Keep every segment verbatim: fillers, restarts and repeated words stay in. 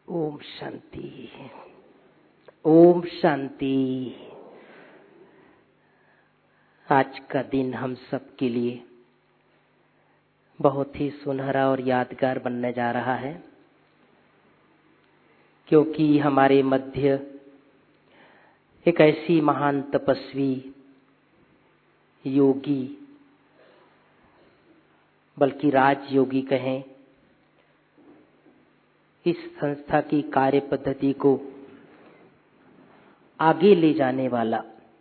ओम शांति। ओम शांति। आज का दिन हम सब के लिए बहुत ही सुनहरा और यादगार बनने जा रहा है, क्योंकि हमारे मध्य एक ऐसी महान तपस्वी, योगी, बल्कि राजयोगी कहें, इस संस्था की कार्य पद्धति को आगे ले जाने वाला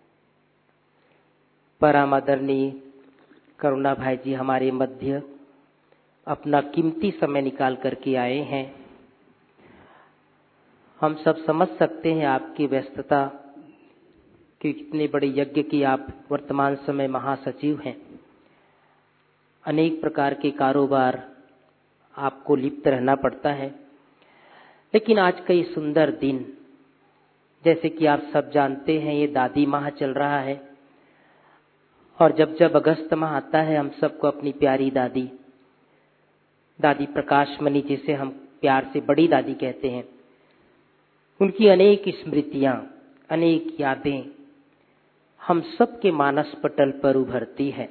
परम आदरणीय करुणा भाई जी हमारे मध्य अपना कीमती समय निकाल करके आए हैं। हम सब समझ सकते हैं आपकी व्यस्तता कि कितने बड़े यज्ञ की आप वर्तमान समय महासचिव हैं। अनेक प्रकार के कारोबार आपको लिप्त रहना पड़ता है, लेकिन आज का ये सुंदर दिन, जैसे कि आप सब जानते हैं, ये दादी माह चल रहा है और जब जब अगस्त माह आता है हम सबको अपनी प्यारी दादी दादी प्रकाशमणि, जिसे हम प्यार से बड़ी दादी कहते हैं, उनकी अनेक स्मृतियां, अनेक यादें हम सबके मानस पटल पर उभरती है।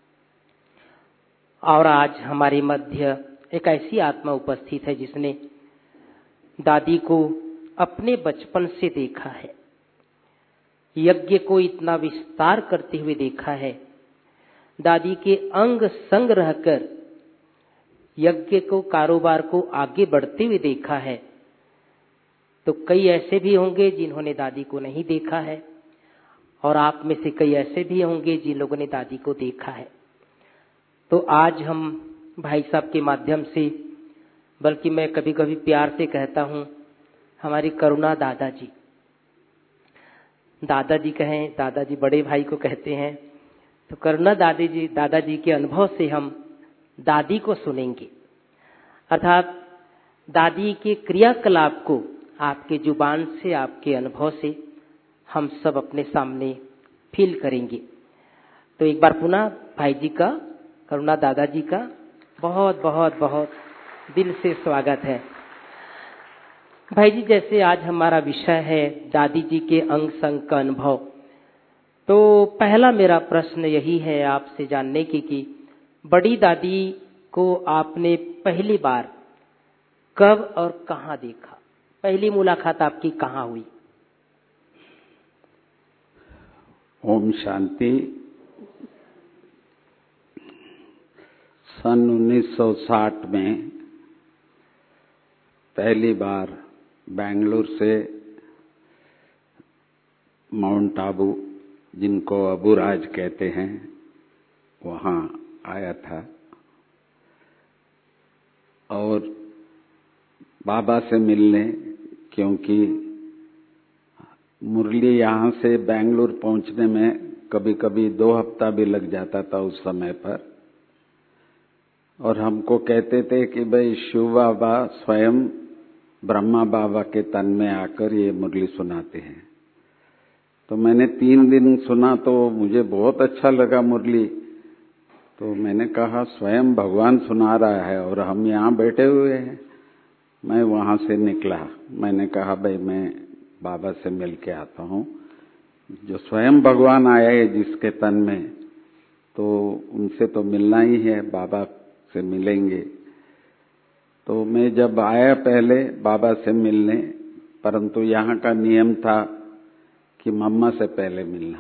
और आज हमारे मध्य एक ऐसी आत्मा उपस्थित है जिसने दादी को अपने बचपन से देखा है, यज्ञ को इतना विस्तार करते हुए देखा है, दादी के अंग संग रहकर यज्ञ को, कारोबार को आगे बढ़ते हुए देखा है। तो कई ऐसे भी होंगे जिन्होंने दादी को नहीं देखा है, और आप में से कई ऐसे भी होंगे जिन लोगों ने दादी को देखा है। तो आज हम भाई साहब के माध्यम से, बल्कि मैं कभी कभी प्यार से कहता हूं, हमारी करुणा दादाजी, दादाजी कहें, दादाजी बड़े भाई को कहते हैं, तो करुणा दादी जी दादाजी के अनुभव से हम दादी को सुनेंगे, अर्थात दादी के क्रियाकलाप को आपके जुबान से, आपके अनुभव से हम सब अपने सामने फील करेंगे। तो एक बार पुनः भाई जी का, करुणा दादाजी का बहुत बहुत बहुत दिल से स्वागत है। भाई जी, जैसे आज हमारा विषय है दादी जी के अंग संग का अनुभव, तो पहला मेरा प्रश्न यही है आपसे जानने की कि बड़ी दादी को आपने पहली बार कब और कहाँ देखा? पहली मुलाकात आपकी कहाँ हुई? ओम शांति। सन उन्नीस सौ साठ में पहली बार बेंगलुरु से माउंट आबू, जिनको अबूराज कहते हैं, वहाँ आया था और बाबा से मिलने, क्योंकि मुरली यहाँ से बेंगलुरु पहुँचने में कभी कभी दो हफ्ता भी लग जाता था उस समय पर। और हमको कहते थे कि भाई शिव बाबा स्वयं ब्रह्मा बाबा के तन में आकर ये मुरली सुनाते हैं। तो मैंने तीन दिन सुना तो मुझे बहुत अच्छा लगा मुरली। तो मैंने कहा स्वयं भगवान सुना रहा है और हम यहाँ बैठे हुए हैं। मैं वहाँ से निकला, मैंने कहा भाई मैं बाबा से मिल के आता हूँ। जो स्वयं भगवान आया है जिसके तन में, तो उनसे तो मिलना ही है, बाबा से मिलेंगे। तो मैं जब आया पहले बाबा से मिलने, परंतु यहाँ का नियम था कि मम्मा से पहले मिलना।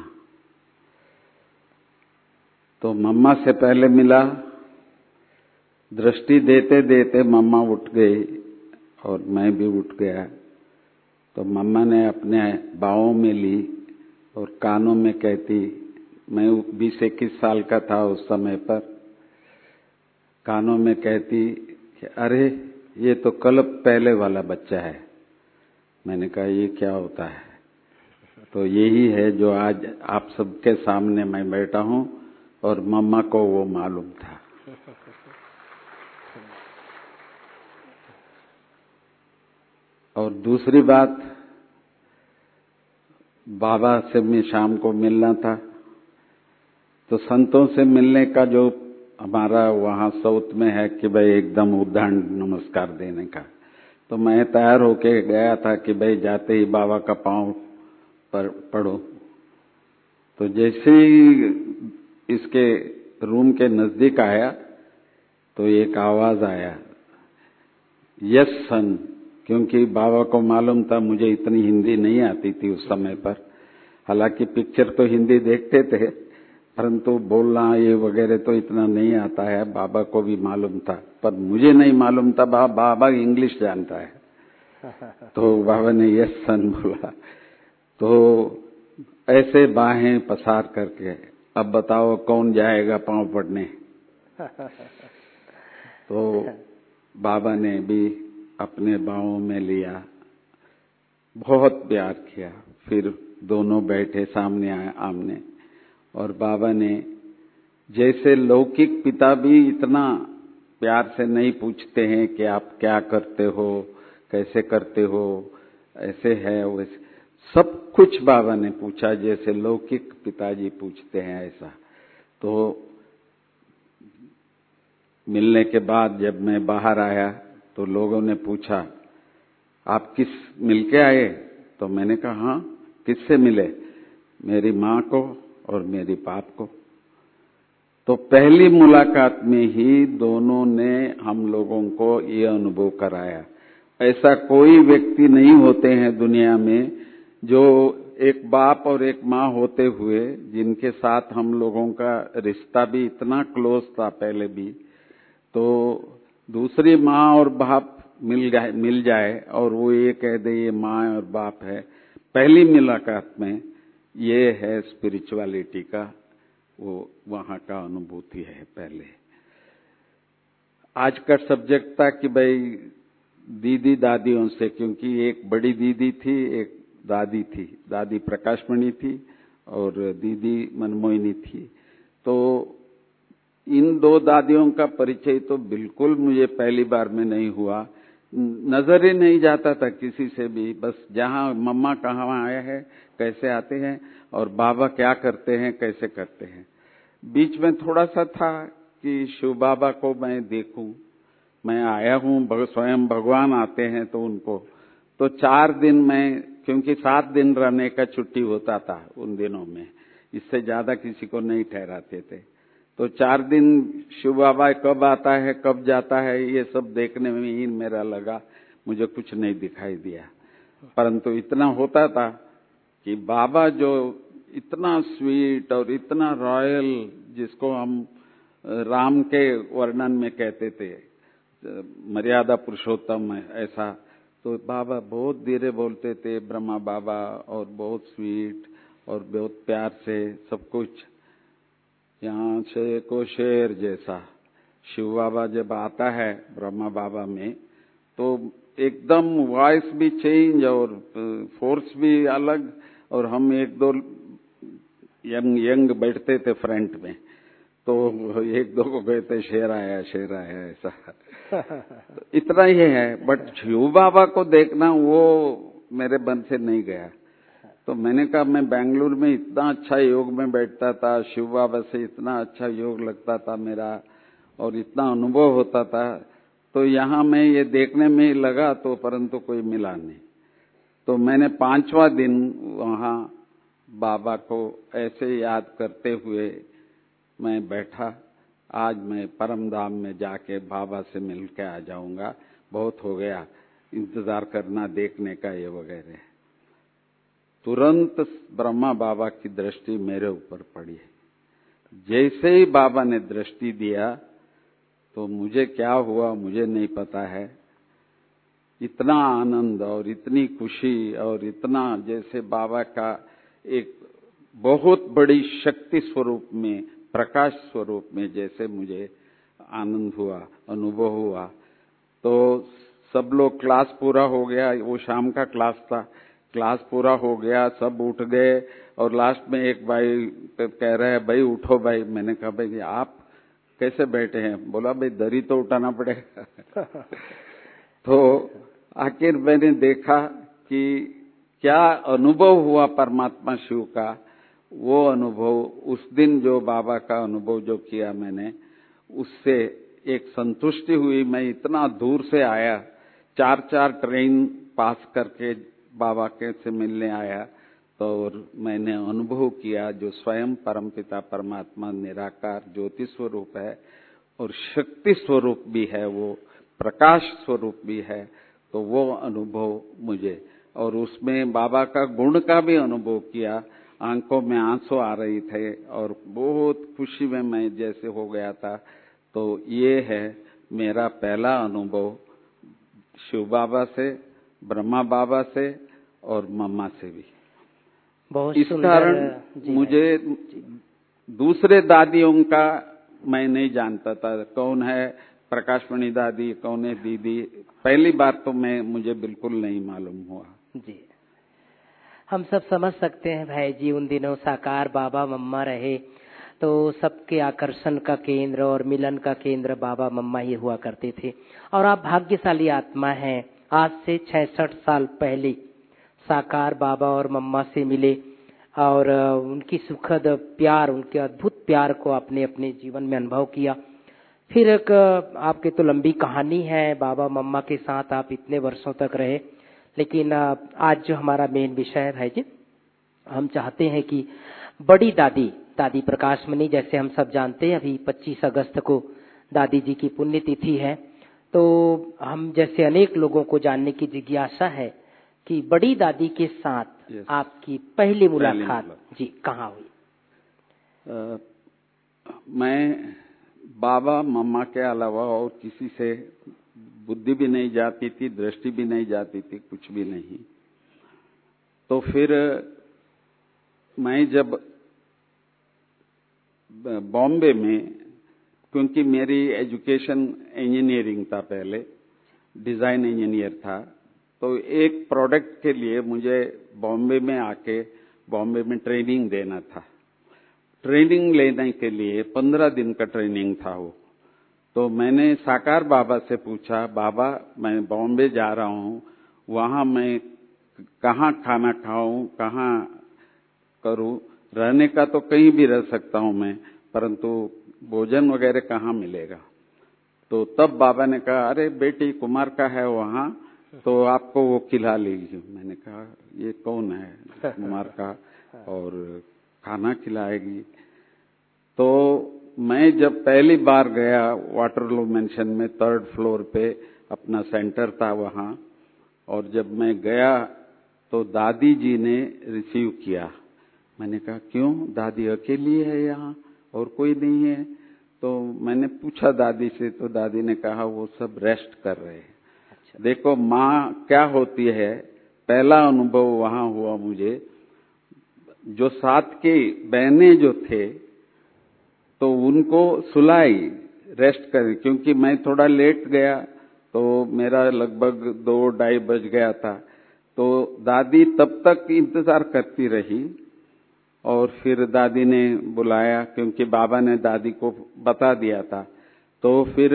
तो मम्मा से पहले मिला, दृष्टि देते देते मम्मा उठ गई और मैं भी उठ गया। तो मम्मा ने अपने बाहों में ली और कानों में कहती, मैं बीस इक्कीस साल का था उस समय पर, कानों में कहती कि अरे ये तो कल पहले वाला बच्चा है। मैंने कहा ये क्या होता है? तो यही है जो आज आप सबके सामने मैं बैठा हूँ और मम्मा को वो मालूम था। और दूसरी बात, बाबा से मैं शाम को मिलना था, तो संतों से मिलने का जो हमारा वहाँ साउथ में है कि भाई एकदम उद्धान नमस्कार देने का, तो मैं तैयार होके गया था कि भाई जाते ही बाबा का पांव पर पड़ो। तो जैसे ही इसके रूम के नजदीक आया तो एक आवाज आया, यस सन। क्योंकि बाबा को मालूम था मुझे इतनी हिंदी नहीं आती थी उस समय पर, हालांकि पिक्चर तो हिंदी देखते थे परंतु बोलना ये वगैरह तो इतना नहीं आता है। बाबा को भी मालूम था पर मुझे नहीं मालूम था। बा, बाबा इंग्लिश जानता है। तो बाबा ने यस सन बोला। तो ऐसे बाहें पसार करके अब बताओ कौन जाएगा पांव पड़ने। तो बाबा ने भी अपने बाहों में लिया, बहुत प्यार किया। फिर दोनों बैठे सामने आए आमने, और बाबा ने जैसे लौकिक पिता भी इतना प्यार से नहीं पूछते हैं कि आप क्या करते हो, कैसे करते हो, ऐसे है वैसे, सब कुछ बाबा ने पूछा जैसे लौकिक पिताजी पूछते हैं ऐसा। तो मिलने के बाद जब मैं बाहर आया तो लोगों ने पूछा आप किस मिलके आए? तो मैंने कहा हाँ, किससे मिले? मेरी माँ को और मेरी बाप को। तो पहली मुलाकात में ही दोनों ने हम लोगों को ये अनुभव कराया। ऐसा कोई व्यक्ति नहीं होते हैं दुनिया में जो एक बाप और एक माँ होते हुए जिनके साथ हम लोगों का रिश्ता भी इतना क्लोज था पहले भी, तो दूसरी माँ और बाप मिल जाए मिल जाए और वो ये कह दे ये माँ और बाप है, पहली मुलाकात में ये है स्पिरिचुअलिटी का वो वहां का अनुभूति है। पहले आज का सब्जेक्ट था कि भाई दीदी दादियों से, क्योंकि एक बड़ी दीदी थी एक दादी थी, दादी प्रकाशमणि थी और दीदी मनमोहिनी थी। तो इन दो दादियों का परिचय तो बिल्कुल मुझे पहली बार में नहीं हुआ, नजर ही नहीं जाता था किसी से भी। बस जहां मम्मा कहाँ आए हैं, कैसे आते हैं, और बाबा क्या करते हैं, कैसे करते हैं। बीच में थोड़ा सा था कि शिव बाबा को मैं देखूं, मैं आया हूं, स्वयं भगवान आते हैं तो उनको तो चार दिन में, क्योंकि सात दिन रहने का छुट्टी होता था उन दिनों में, इससे ज्यादा किसी को नहीं ठहराते थे। तो चार दिन शिव बाबा कब आता है कब जाता है ये सब देखने में ही मेरा लगा, मुझे कुछ नहीं दिखाई दिया। परंतु इतना होता था कि बाबा जो इतना स्वीट और इतना रॉयल, जिसको हम राम के वर्णन में कहते थे मर्यादा पुरुषोत्तम ऐसा, तो बाबा बहुत धीरे बोलते थे ब्रह्मा बाबा, और बहुत स्वीट और बहुत प्यार से सब कुछ। यहाँ से को शेर जैसा शिव बाबा जब आता है ब्रह्मा बाबा में तो एकदम वॉइस भी चेंज और फोर्स भी अलग, और हम एक दो यंग यंग बैठते थे फ्रंट में, तो एक दो को कहते शेर आया शेर आया ऐसा। तो इतना ही है, बट शिव बाबा को देखना वो मेरे मन से नहीं गया। तो मैंने कहा मैं बेंगलुरु में इतना अच्छा योग में बैठता था, शिव बाबा से इतना अच्छा योग लगता था मेरा और इतना अनुभव होता था, तो यहाँ मैं ये देखने में लगा तो परंतु कोई मिला नहीं। तो मैंने पांचवा दिन वहाँ बाबा को ऐसे याद करते हुए मैं बैठा, आज मैं परम धाम में जाके बाबा से मिल के आ जाऊंगा, बहुत हो गया इंतजार करना देखने का ये वगैरह। तुरंत ब्रह्मा बाबा की दृष्टि मेरे ऊपर पड़ी। जैसे ही बाबा ने दृष्टि दिया तो मुझे क्या हुआ मुझे नहीं पता है, इतना आनंद और इतनी खुशी और इतना जैसे बाबा का एक बहुत बड़ी शक्ति स्वरूप में, प्रकाश स्वरूप में जैसे मुझे आनंद हुआ, अनुभव हुआ। तो सब लोग, क्लास पूरा हो गया, वो शाम का क्लास था, क्लास पूरा हो गया, सब उठ गए और लास्ट में एक भाई कह रहे हैं भाई उठो भाई। मैंने कहा भाई आप कैसे बैठे हैं? बोला भाई दरी तो उठाना पड़ेगा। तो आखिर मैंने देखा कि क्या अनुभव हुआ परमात्मा शिव का, वो अनुभव उस दिन जो बाबा का अनुभव जो किया मैंने, उससे एक संतुष्टि हुई। मैं इतना दूर से आया, चार चार ट्रेन पास करके बाबा के से मिलने आया, तो मैंने अनुभव किया जो स्वयं परमपिता परमात्मा निराकार ज्योति स्वरूप है और शक्ति स्वरूप भी है, वो प्रकाश स्वरूप भी है। तो वो अनुभव मुझे, और उसमें बाबा का गुण का भी अनुभव किया। आंखों में आंसू आ रही थे और बहुत खुशी में मैं जैसे हो गया था। तो ये है मेरा पहला अनुभव शिव बाबा से, ब्रह्मा बाबा से और मम्मा से भी। बहुत इस सुंदर। कारण मुझे दूसरे दादियों का मैं नहीं जानता था, कौन है प्रकाशमणि दादी, कौन है दीदी। पहली बार तो मैं मुझे बिल्कुल नहीं मालूम हुआ जी। हम सब समझ सकते हैं भाई जी, उन दिनों साकार बाबा मम्मा रहे तो सबके आकर्षण का केंद्र और मिलन का केंद्र बाबा मम्मा ही हुआ करते थे। और आप भाग्यशाली आत्मा हैं, आज से छियासठ साल पहले साकार बाबा और मम्मा से मिले और उनकी सुखद प्यार, उनके अद्भुत प्यार को आपने अपने जीवन में अनुभव किया। फिर एक आपकी तो लंबी कहानी है, बाबा मम्मा के साथ आप इतने वर्षों तक रहे। लेकिन आज जो हमारा मेन विषय है भाई जी, हम चाहते हैं कि बड़ी दादी दादी प्रकाशमणि, जैसे हम सब जानते हैं अभी पच्चीस अगस्त को दादी जी की पुण्यतिथि है, तो हम जैसे अनेक लोगों को जानने की जिज्ञासा है कि बड़ी दादी के साथ yes. आपकी पहली मुलाकात जी कहाँ हुई? आ, मैं बाबा मम्मा के अलावा और किसी से बुद्धि भी नहीं जाती थी, दृष्टि भी नहीं जाती थी, कुछ भी नहीं। तो फिर मैं जब बॉम्बे में, क्योंकि मेरी एजुकेशन इंजीनियरिंग था, पहले डिजाइन इंजीनियर था, तो एक प्रोडक्ट के लिए मुझे बॉम्बे में आके बॉम्बे में ट्रेनिंग देना था। ट्रेनिंग लेने के लिए पंद्रह दिन का ट्रेनिंग था वो। तो मैंने साकार बाबा से पूछा, बाबा मैं बॉम्बे जा रहा हूँ, वहां मैं कहाँ खाना खाऊं, कहाँ करूं, रहने का तो कहीं भी रह सकता हूं मैं, परंतु भोजन वगैरह कहाँ मिलेगा? तो तब बाबा ने कहा, अरे बेटी कुमार का है वहां, तो आपको वो खिला लेगी। मैंने कहा ये कौन है कुमार का और खाना खिलाएगी? तो मैं जब पहली बार गया वाटरलू मेंशन में, थर्ड फ्लोर पे अपना सेंटर था वहां, और जब मैं गया तो दादी जी ने रिसीव किया। मैंने कहा क्यों, दादी अकेली है यहाँ और कोई नहीं है? तो मैंने पूछा दादी से, तो दादी ने कहा वो सब रेस्ट कर रहे हैं। अच्छा। देखो माँ क्या होती है, पहला अनुभव वहां हुआ मुझे। जो साथ के बहनें जो थे तो उनको सुलाई, रेस्ट कर, क्योंकि मैं थोड़ा लेट गया तो मेरा लगभग दो ढाई बज गया था। तो दादी तब तक इंतजार करती रही और फिर दादी ने बुलाया, क्योंकि बाबा ने दादी को बता दिया था। तो फिर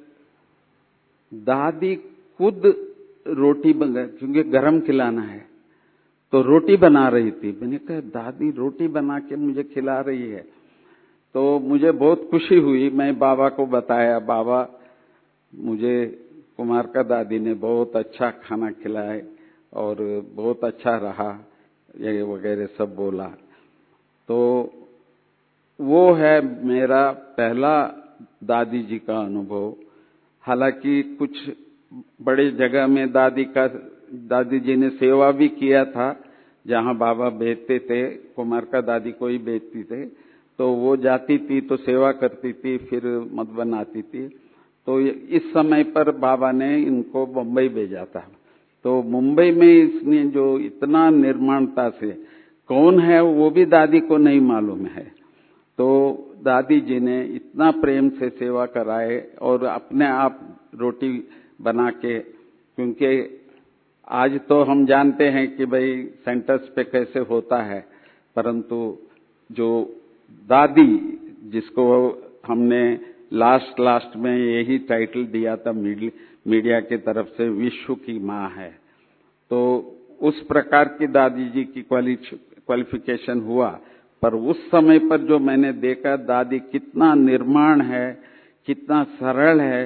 दादी खुद रोटी बना, क्योंकि गरम खिलाना है, तो रोटी बना रही थी। मैंने कहा दादी रोटी बना के मुझे खिला रही है, तो मुझे बहुत खुशी हुई। मैं बाबा को बताया, बाबा मुझे कुमार का दादी ने बहुत अच्छा खाना खिलाया और बहुत अच्छा रहा, ये वगैरह सब बोला। तो वो है मेरा पहला दादी जी का अनुभव। हालांकि कुछ बड़े जगह में दादी का दादी जी ने सेवा भी किया था, जहां बाबा भेजते थे, कुमार का दादी को ही भेजती थे, तो वो जाती थी तो सेवा करती थी, फिर मत बनाती थी। तो इस समय पर बाबा ने इनको मुंबई भेजा था। तो मुंबई में इसने जो इतना निर्माणता से, कौन है वो भी दादी को नहीं मालूम है। तो दादी जी ने इतना प्रेम से सेवा कराए और अपने आप रोटी बना के, क्योंकि आज तो हम जानते हैं कि भाई सेंटर्स पे कैसे होता है, परंतु जो दादी, जिसको हमने लास्ट लास्ट में यही टाइटल दिया था मीडिया की तरफ से, विश्व की माँ है, तो उस प्रकार की दादी जी की क्वालिफिकेशन हुआ। पर उस समय पर जो मैंने देखा दादी कितना निर्माण है, कितना सरल है,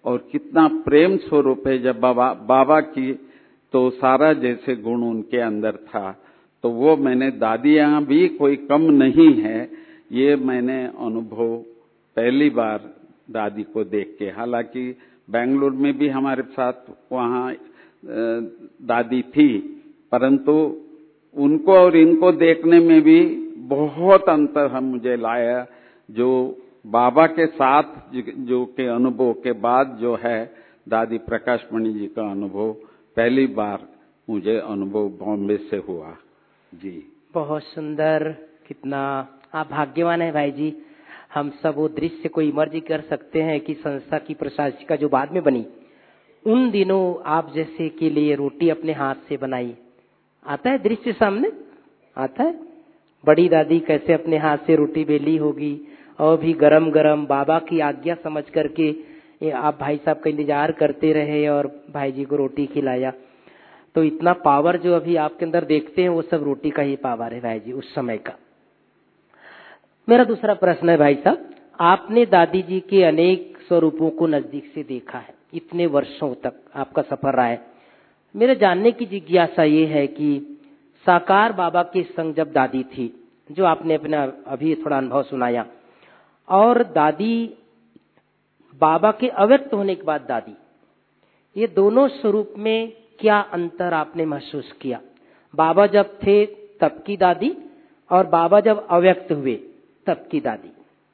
और कितना प्रेम स्वरूप है। जब बाबा बाबा की तो सारा जैसे गुण उनके अंदर था, तो वो मैंने दादी यहाँ भी कोई कम नहीं है, ये मैंने अनुभव पहली बार दादी को देख के। हालांकि बेंगलुरु में भी हमारे साथ वहाँ दादी थी, परंतु उनको और इनको देखने में भी बहुत अंतर हम मुझे लाया। जो बाबा के साथ जो के अनुभव के बाद जो है दादी प्रकाशमणि जी का अनुभव पहली बार मुझे अनुभव बॉम्बे से हुआ। जी बहुत सुंदर, कितना आप भाग्यवान है भाई जी। हम सब वो दृश्य को इमर्ज कर सकते हैं कि संस्था की प्रशासिका जो बाद में बनी, उन दिनों आप जैसे के लिए रोटी अपने हाथ से बनाई। आता है दृश्य सामने, आता है बड़ी दादी कैसे अपने हाथ से रोटी बेली होगी, और भी गरम गरम बाबा की आज्ञा समझ करके आप भाई साहब का इंतजार करते रहे और भाई जी को रोटी खिलाया। तो इतना पावर जो अभी आपके अंदर देखते हैं वो सब रोटी का ही पावर है भाई जी, उस समय का। मेरा दूसरा प्रश्न है भाई साहब, आपने दादी जी के अनेक स्वरूपों को नजदीक से देखा है, इतने वर्षों तक आपका सफर रहा है। मेरे जानने की जिज्ञासा ये है कि साकार बाबा के संग जब दादी थी, जो आपने अपना अभी थोड़ा अनुभव सुनाया, और दादी बाबा के अव्यक्त होने के बाद दादी, ये दोनों स्वरूप में क्या अंतर आपने महसूस किया? बाबा जब थे तब की दादी और बाबा जब अव्यक्त हुए तब की दादी।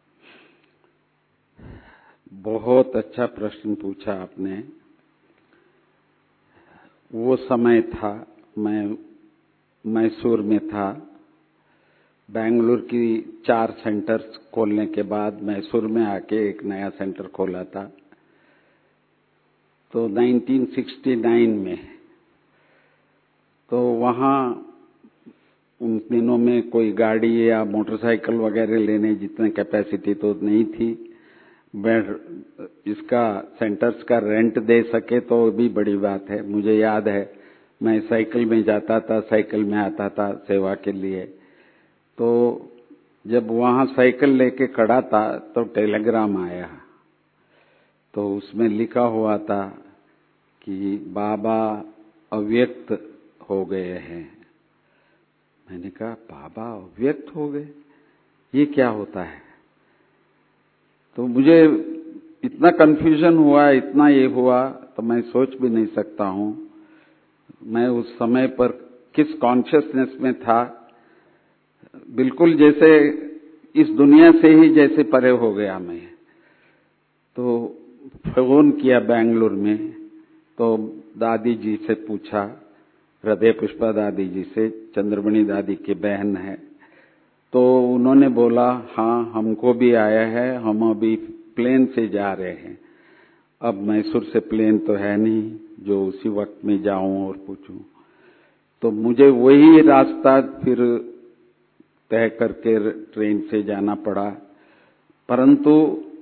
बहुत अच्छा प्रश्न पूछा आपने। वो समय था, मैं मैसूर में था। बेंगलुरु की चार सेंटर्स खोलने के बाद मैसूर में आके एक नया सेंटर खोला था। तो उन्नीस सौ उनहत्तर में, तो वहाँ उन दिनों में कोई गाड़ी या मोटरसाइकिल वगैरह लेने जितने कैपेसिटी तो नहीं थी। इसका सेंटर्स का रेंट दे सके तो भी बड़ी बात है। मुझे याद है मैं साइकिल में जाता था, साइकिल में आता था सेवा के लिए। तो जब वहाँ साइकिल लेके खड़ा था तो टेलीग्राम आया, तो उसमें लिखा हुआ था कि बाबा अव्यक्त हो गए हैं। मैंने कहा बाबा अव्यक्त हो गए, ये क्या होता है? तो मुझे इतना कंफ्यूजन हुआ, इतना ये हुआ, तो मैं सोच भी नहीं सकता हूँ मैं उस समय पर किस कॉन्शियसनेस में था। बिल्कुल जैसे इस दुनिया से ही जैसे परे हो गया मैं। तो फोन किया बेंगलुरु में, तो दादी जी से पूछा, हृदय पुष्पा दादी जी से, चंद्रमणि दादी की बहन है। तो उन्होंने बोला हाँ हमको भी आया है, हम अभी प्लेन से जा रहे हैं। अब मैसूर से प्लेन तो है नहीं जो उसी वक्त में जाऊं और पूछूं। तो मुझे वही रास्ता फिर तय करके ट्रेन से जाना पड़ा। परंतु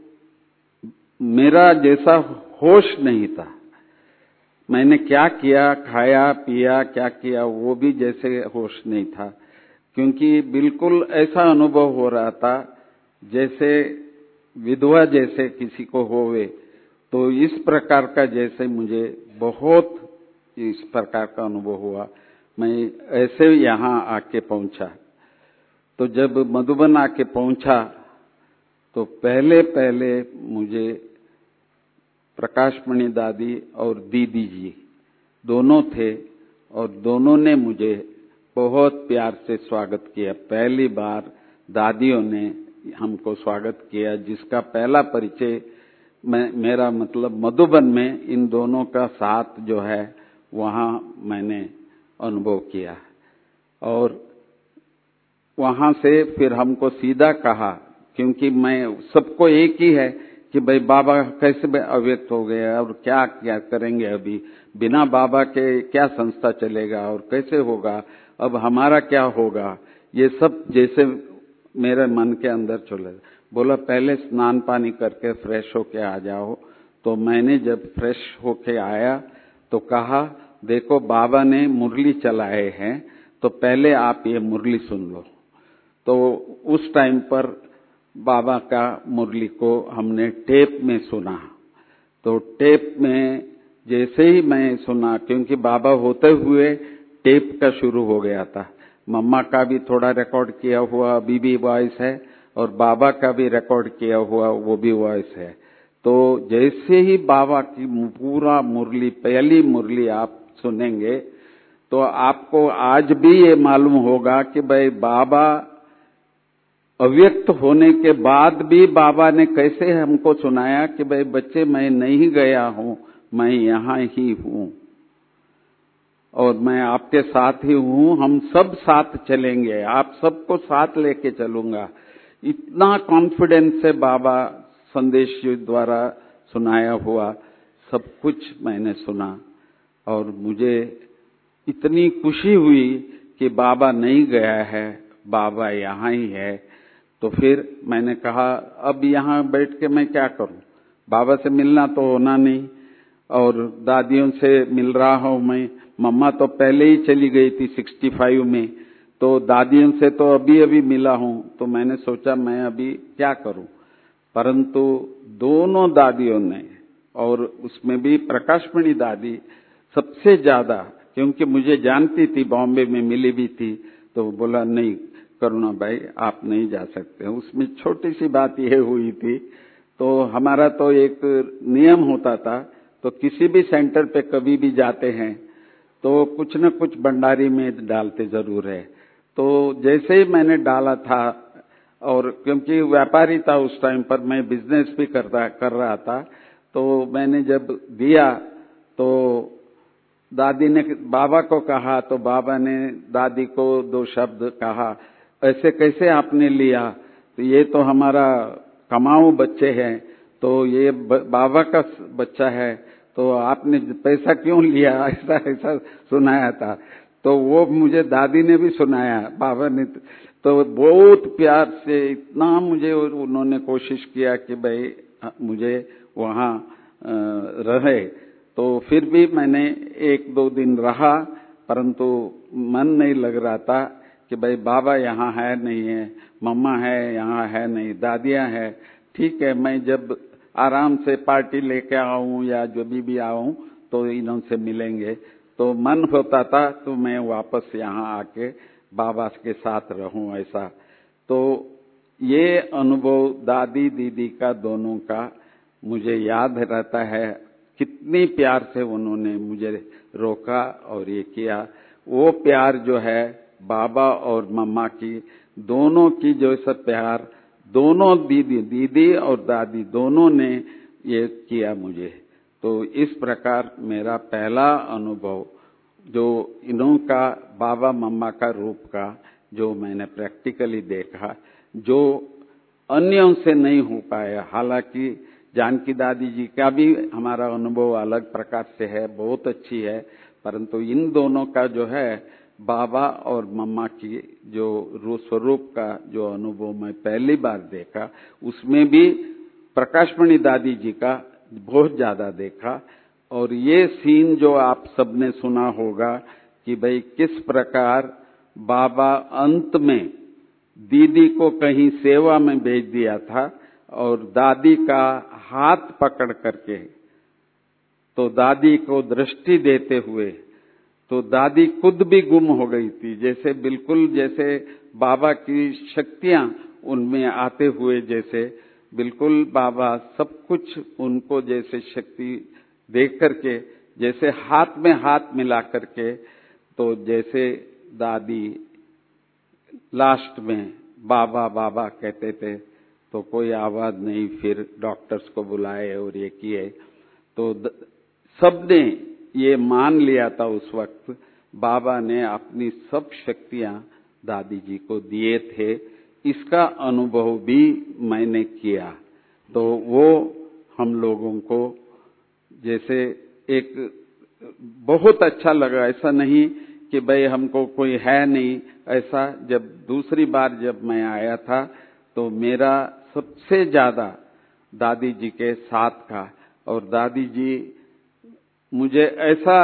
मेरा जैसा होश नहीं था। मैंने क्या किया, खाया पिया क्या किया, वो भी जैसे होश नहीं था, क्योंकि बिल्कुल ऐसा अनुभव हो रहा था जैसे विधवा जैसे किसी को होवे, तो इस प्रकार का जैसे मुझे बहुत इस प्रकार का अनुभव हुआ। मैं ऐसे यहाँ आके पहुंचा। तो जब मधुबन आके पहुंचा तो पहले पहले मुझे प्रकाशमणि दादी और दीदी जी दोनों थे, और दोनों ने मुझे बहुत प्यार से स्वागत किया। पहली बार दादियों ने हमको स्वागत किया, जिसका पहला परिचय मैं मेरा मतलब मधुबन में इन दोनों का साथ जो है वहाँ मैंने अनुभव किया। और वहाँ से फिर हमको सीधा कहा, क्योंकि मैं सबको एक ही है कि भाई बाबा कैसे अव्यक्त हो गए और क्या क्या करेंगे, अभी बिना बाबा के क्या संस्था चलेगा और कैसे होगा, अब हमारा क्या होगा, ये सब जैसे मेरे मन के अंदर चले। बोला पहले स्नान पानी करके फ्रेश होके आ जाओ। तो मैंने जब फ्रेश होके आया तो कहा देखो बाबा ने मुरली चलाए हैं, तो पहले आप ये मुरली सुन लो। तो उस टाइम पर बाबा का मुरली को हमने टेप में सुना। तो तो टेप में जैसे ही मैं सुना, क्योंकि बाबा होते हुए टेप का शुरू हो गया था, मम्मा का भी थोड़ा रिकॉर्ड किया हुआ अभी भी वॉइस है और बाबा का भी रिकॉर्ड किया हुआ वो भी वॉइस है। तो जैसे ही बाबा की पूरा मुरली, पहली मुरली आप सुनेंगे तो आपको आज भी ये मालूम होगा कि भाई बाबा अव्यक्त होने के बाद भी बाबा ने कैसे हमको सुनाया कि भाई बच्चे मैं नहीं गया हूं, मैं यहां ही हूं और मैं आपके साथ ही हूं, हम सब साथ चलेंगे, आप सबको साथ लेके चलूंगा। इतना कॉन्फिडेंस से बाबा संदेश द्वारा सुनाया हुआ सब कुछ मैंने सुना और मुझे इतनी खुशी हुई कि बाबा नहीं गया है, बाबा यहाँ ही है। तो फिर मैंने कहा अब यहाँ बैठ के मैं क्या करूं, बाबा से मिलना तो होना नहीं और दादियों से मिल रहा हूं मैं। मम्मा तो पहले ही चली गई थी सिक्सटी फाइव में, तो दादियों से तो अभी अभी मिला हूं। तो मैंने सोचा मैं अभी क्या करूं, परंतु दोनों दादियों ने, और उसमें भी प्रकाशमणि दादी सबसे ज्यादा, क्योंकि मुझे जानती थी, बॉम्बे में मिली भी थी, तो बोला नहीं करुणा भाई आप नहीं जा सकते। उसमें छोटी सी बात यह हुई थी, तो हमारा तो एक नियम होता था, तो किसी भी सेंटर पे कभी भी जाते हैं तो कुछ न कुछ भंडारी में डालते जरूर है। तो जैसे ही मैंने डाला था, और क्योंकि व्यापारी था उस टाइम पर, मैं बिजनेस भी करता कर रहा था, तो मैंने जब दिया तो दादी ने बाबा को कहा, तो बाबा ने दादी को दो शब्द कहा, ऐसे कैसे आपने लिया, तो ये तो हमारा कमाऊ बच्चे हैं, तो ये बाबा का बच्चा है, तो आपने पैसा क्यों लिया, ऐसा ऐसा सुनाया था। तो वो मुझे दादी ने भी सुनाया, बाबा ने, तो बहुत प्यार से इतना मुझे उन्होंने कोशिश किया कि भाई मुझे वहां रहे। तो फिर भी मैंने एक दो दिन रहा, परंतु मन नहीं लग रहा था कि भाई बाबा यहाँ है नहीं है, मम्मा है यहाँ है नहीं, दादियां है, ठीक है मैं जब आराम से पार्टी लेके आऊं या जो भी भी आऊं तो इन्हों से मिलेंगे। तो मन होता था तो मैं वापस यहाँ आके बाबा के साथ रहूं ऐसा। तो ये अनुभव दादी दीदी का दोनों का मुझे याद रहता है, कितनी प्यार से उन्होंने मुझे रोका और ये किया। वो प्यार जो है बाबा और मम्मा की, दोनों की जो सब प्यार, दोनों दीदी दीदी और दादी दोनों ने ये किया मुझे। तो इस प्रकार मेरा पहला अनुभव जो इन्हों का बाबा मम्मा का रूप का जो मैंने प्रैक्टिकली देखा, जो अन्यों से नहीं हो पाया। हालांकि जानकी दादी जी का भी हमारा अनुभव अलग प्रकार से है, बहुत अच्छी है, परंतु इन दोनों का जो है बाबा और मम्मा की जो स्वरूप का जो अनुभव मैं पहली बार देखा, उसमें भी प्रकाशमणि दादी जी का बहुत ज्यादा देखा। और ये सीन जो आप सबने सुना होगा कि भाई किस प्रकार बाबा अंत में दीदी को कहीं सेवा में भेज दिया था और दादी का हाथ पकड़ करके, तो दादी को दृष्टि देते हुए, तो दादी खुद भी गुम हो गई थी, जैसे बिल्कुल जैसे बाबा की शक्तियां उनमें आते हुए, जैसे बिल्कुल बाबा सब कुछ उनको जैसे शक्ति देख करके, जैसे हाथ में हाथ मिला करके, तो जैसे दादी लास्ट में बाबा बाबा कहते थे तो कोई आवाज नहीं, फिर डॉक्टर्स को बुलाए और ये किए, तो सबने ये मान लिया था उस वक्त बाबा ने अपनी सब शक्तियां दादी जी को दिए थे। इसका अनुभव भी मैंने किया। तो वो हम लोगों को जैसे एक बहुत अच्छा लगा। ऐसा नहीं कि भाई हमको कोई है नहीं, ऐसा जब दूसरी बार जब मैं आया था तो मेरा सबसे ज्यादा दादी जी के साथ का, और दादी जी मुझे ऐसा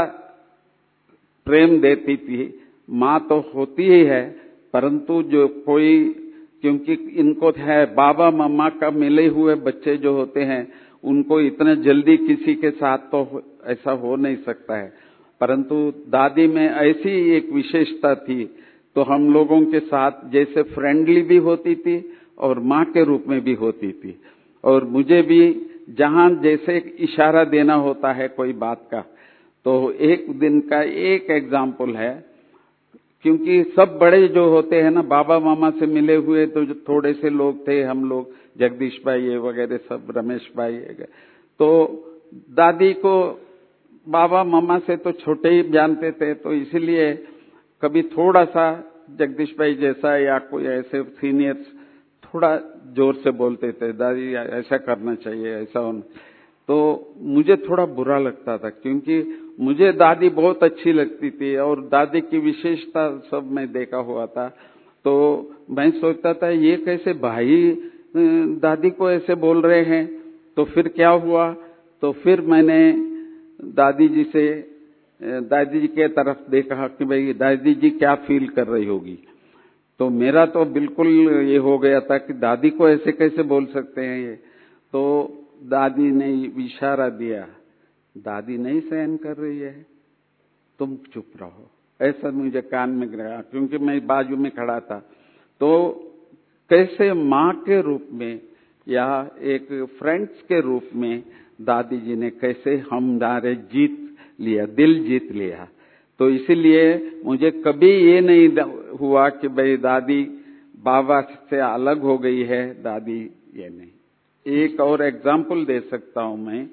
प्रेम देती थी, माँ तो होती ही है, परंतु जो कोई, क्योंकि इनको है बाबा मम्मा का मिले हुए बच्चे जो होते हैं उनको इतना जल्दी किसी के साथ तो ऐसा हो नहीं सकता है, परंतु दादी में ऐसी एक विशेषता थी, तो हम लोगों के साथ जैसे फ्रेंडली भी होती थी और माँ के रूप में भी होती थी। और मुझे भी जहाँ जैसे इशारा देना होता है कोई बात का, तो एक दिन का एक एग्जाम्पल है, क्योंकि सब बड़े जो होते हैं ना, बाबा मामा से मिले हुए तो जो थोड़े से लोग थे, हम लोग जगदीश भाई वगैरह सब, रमेश भाई, तो दादी को बाबा मामा से तो छोटे ही जानते थे, तो इसलिए कभी थोड़ा सा जगदीश भाई जैसा या कोई ऐसे सीनियर्स थोड़ा जोर से बोलते थे, दादी ऐसा करना चाहिए, ऐसा होना, तो मुझे थोड़ा बुरा लगता था, क्योंकि मुझे दादी बहुत अच्छी लगती थी और दादी की विशेषता सब मैं देखा हुआ था। तो मैं सोचता था ये कैसे भाई दादी को ऐसे बोल रहे हैं। तो फिर क्या हुआ, तो फिर मैंने दादी जी से दादी जी के तरफ देखा कि भाई दादी जी क्या फील कर रही होगी। तो मेरा तो बिल्कुल ये हो गया था कि दादी को ऐसे कैसे बोल सकते हैं ये। तो दादी ने इशारा दिया, दादी नहीं सहन कर रही है, तुम चुप रहो, ऐसा मुझे कान में गया, क्योंकि मैं बाजू में खड़ा था। तो कैसे माँ के रूप में या एक फ्रेंड्स के रूप में दादी जी ने कैसे हमारे जीत लिया, दिल जीत लिया। तो इसीलिए मुझे कभी ये नहीं हुआ कि भाई दादी बाबा से अलग हो गई है, दादी ये नहीं। एक और एग्जाम्पल दे सकता हूं मैं,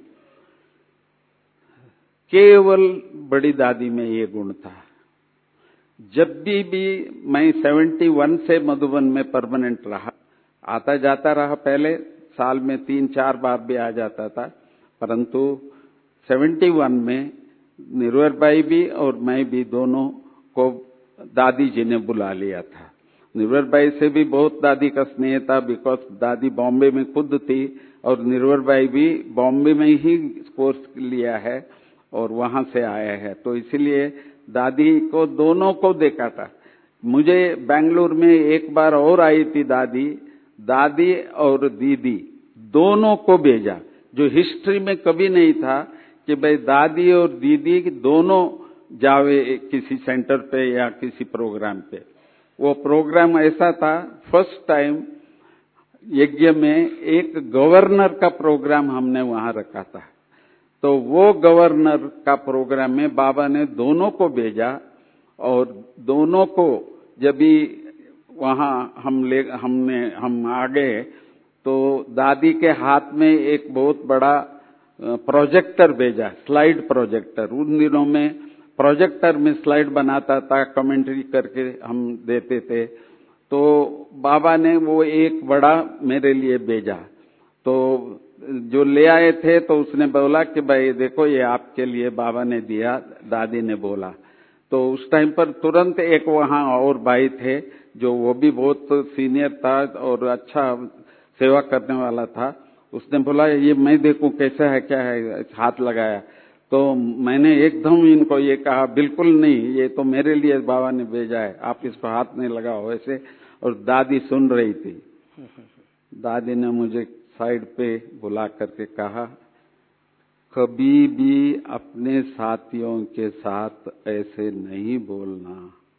केवल बड़ी दादी में ये गुण था। जब भी भी मैं इकहत्तर से मधुबन में परमानेंट रहा, आता जाता रहा, पहले साल में तीन चार बार भी आ जाता था, परंतु इकहत्तर में निर्वर भाई भी और मैं भी दोनों को दादी जी ने बुला लिया था। निर्वर भाई से भी बहुत दादी का स्नेह था, बिकॉज दादी बॉम्बे में खुद थी और निर्वर भाई भी बॉम्बे में ही कोर्स लिया है और वहां से आया है। तो इसलिए दादी को दोनों को देखा था। मुझे बेंगलुरु में एक बार और आई थी दादी, दादी और दीदी दोनों को भेजा, जो हिस्ट्री में कभी नहीं था कि भाई दादी और दीदी दोनों जावे किसी सेंटर पे या किसी प्रोग्राम पे। वो प्रोग्राम ऐसा था, फर्स्ट टाइम यज्ञ में एक गवर्नर का प्रोग्राम हमने वहां रखा था। तो वो गवर्नर का प्रोग्राम में बाबा ने दोनों को भेजा और दोनों को जब भी वहां हम ले हमने हम आ गए तो दादी के हाथ में एक बहुत बड़ा प्रोजेक्टर भेजा, स्लाइड प्रोजेक्टर। उन दिनों में प्रोजेक्टर में स्लाइड बनाता था, कमेंट्री करके हम देते थे। तो बाबा ने वो एक बड़ा मेरे लिए भेजा। तो जो ले आए थे तो उसने बोला कि भाई देखो ये आपके लिए बाबा ने दिया, दादी ने बोला। तो उस टाइम पर तुरंत एक वहां और भाई थे जो वो भी बहुत सीनियर था और अच्छा सेवा करने वाला था। उसने बोला ये मैं देखूं कैसा है क्या है, हाथ लगाया। तो मैंने एकदम इनको ये कहा बिल्कुल नहीं, ये तो मेरे लिए बाबा ने भेजा है, आप इसको हाथ नहीं लगाओ ऐसे। और दादी सुन रही थी। दादी ने मुझे साइड पे बुला करके कहा, कभी भी अपने साथियों के साथ ऐसे नहीं बोलना।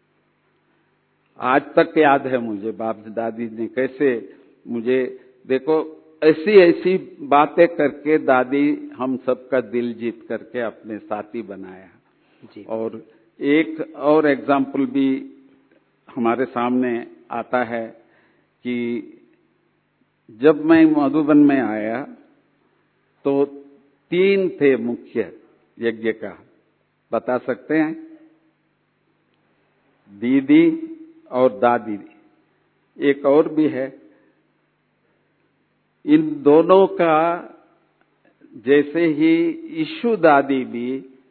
आज तक याद है मुझे बाप दादी ने कैसे मुझे, देखो ऐसी ऐसी बातें करके दादी हम सबका दिल जीत करके अपने साथी बनाया जी। और एक और एग्जाम्पल भी हमारे सामने आता है कि जब मैं मधुबन में आया तो तीन थे मुख्य यज्ञ का, बता सकते हैं? दीदी और दादी, एक और भी है। इन दोनों का जैसे ही ईशु दादी भी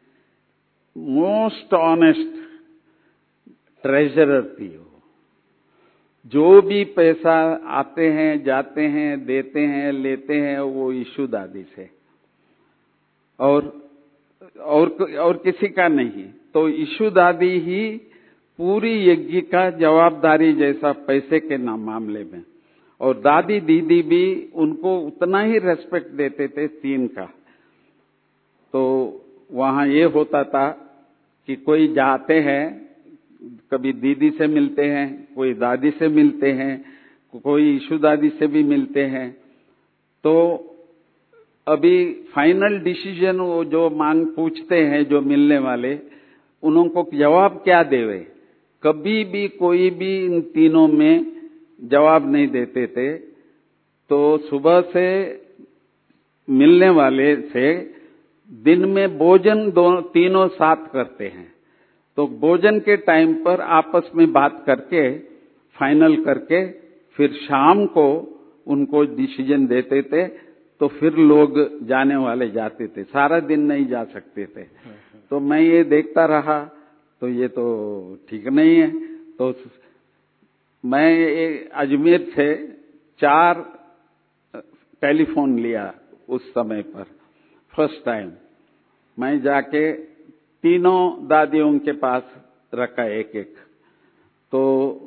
मोस्ट ऑनेस्ट ट्रेजरर थी। वो जो भी पैसा आते हैं जाते हैं देते हैं लेते हैं वो ईशु दादी से, और और और किसी का नहीं। तो ईशु दादी ही पूरी यज्ञ का जवाबदारी जैसा पैसे के नाम मामले में, और दादी दीदी भी उनको उतना ही रेस्पेक्ट देते थे, तीन का। तो वहां ये होता था कि कोई जाते हैं, कभी दीदी से मिलते हैं, कोई दादी से मिलते हैं, कोई ईशु दादी से भी मिलते हैं। तो अभी फाइनल डिसीजन वो जो मांग पूछते हैं जो मिलने वाले, उनको जवाब क्या देवे, कभी भी कोई भी इन तीनों में जवाब नहीं देते थे। तो सुबह से मिलने वाले से दिन में भोजन दो तीनों साथ करते हैं। तो भोजन के टाइम पर आपस में बात करके फाइनल करके फिर शाम को उनको डिसीजन देते थे। तो फिर लोग जाने वाले जाते थे, सारा दिन नहीं जा सकते थे। तो मैं ये देखता रहा, तो ये तो ठीक नहीं है। तो मैं अजमेर से चार टेलीफोन लिया उस समय पर, फर्स्ट टाइम मैं जाके तीनों दादियों के पास रखा एक एक। तो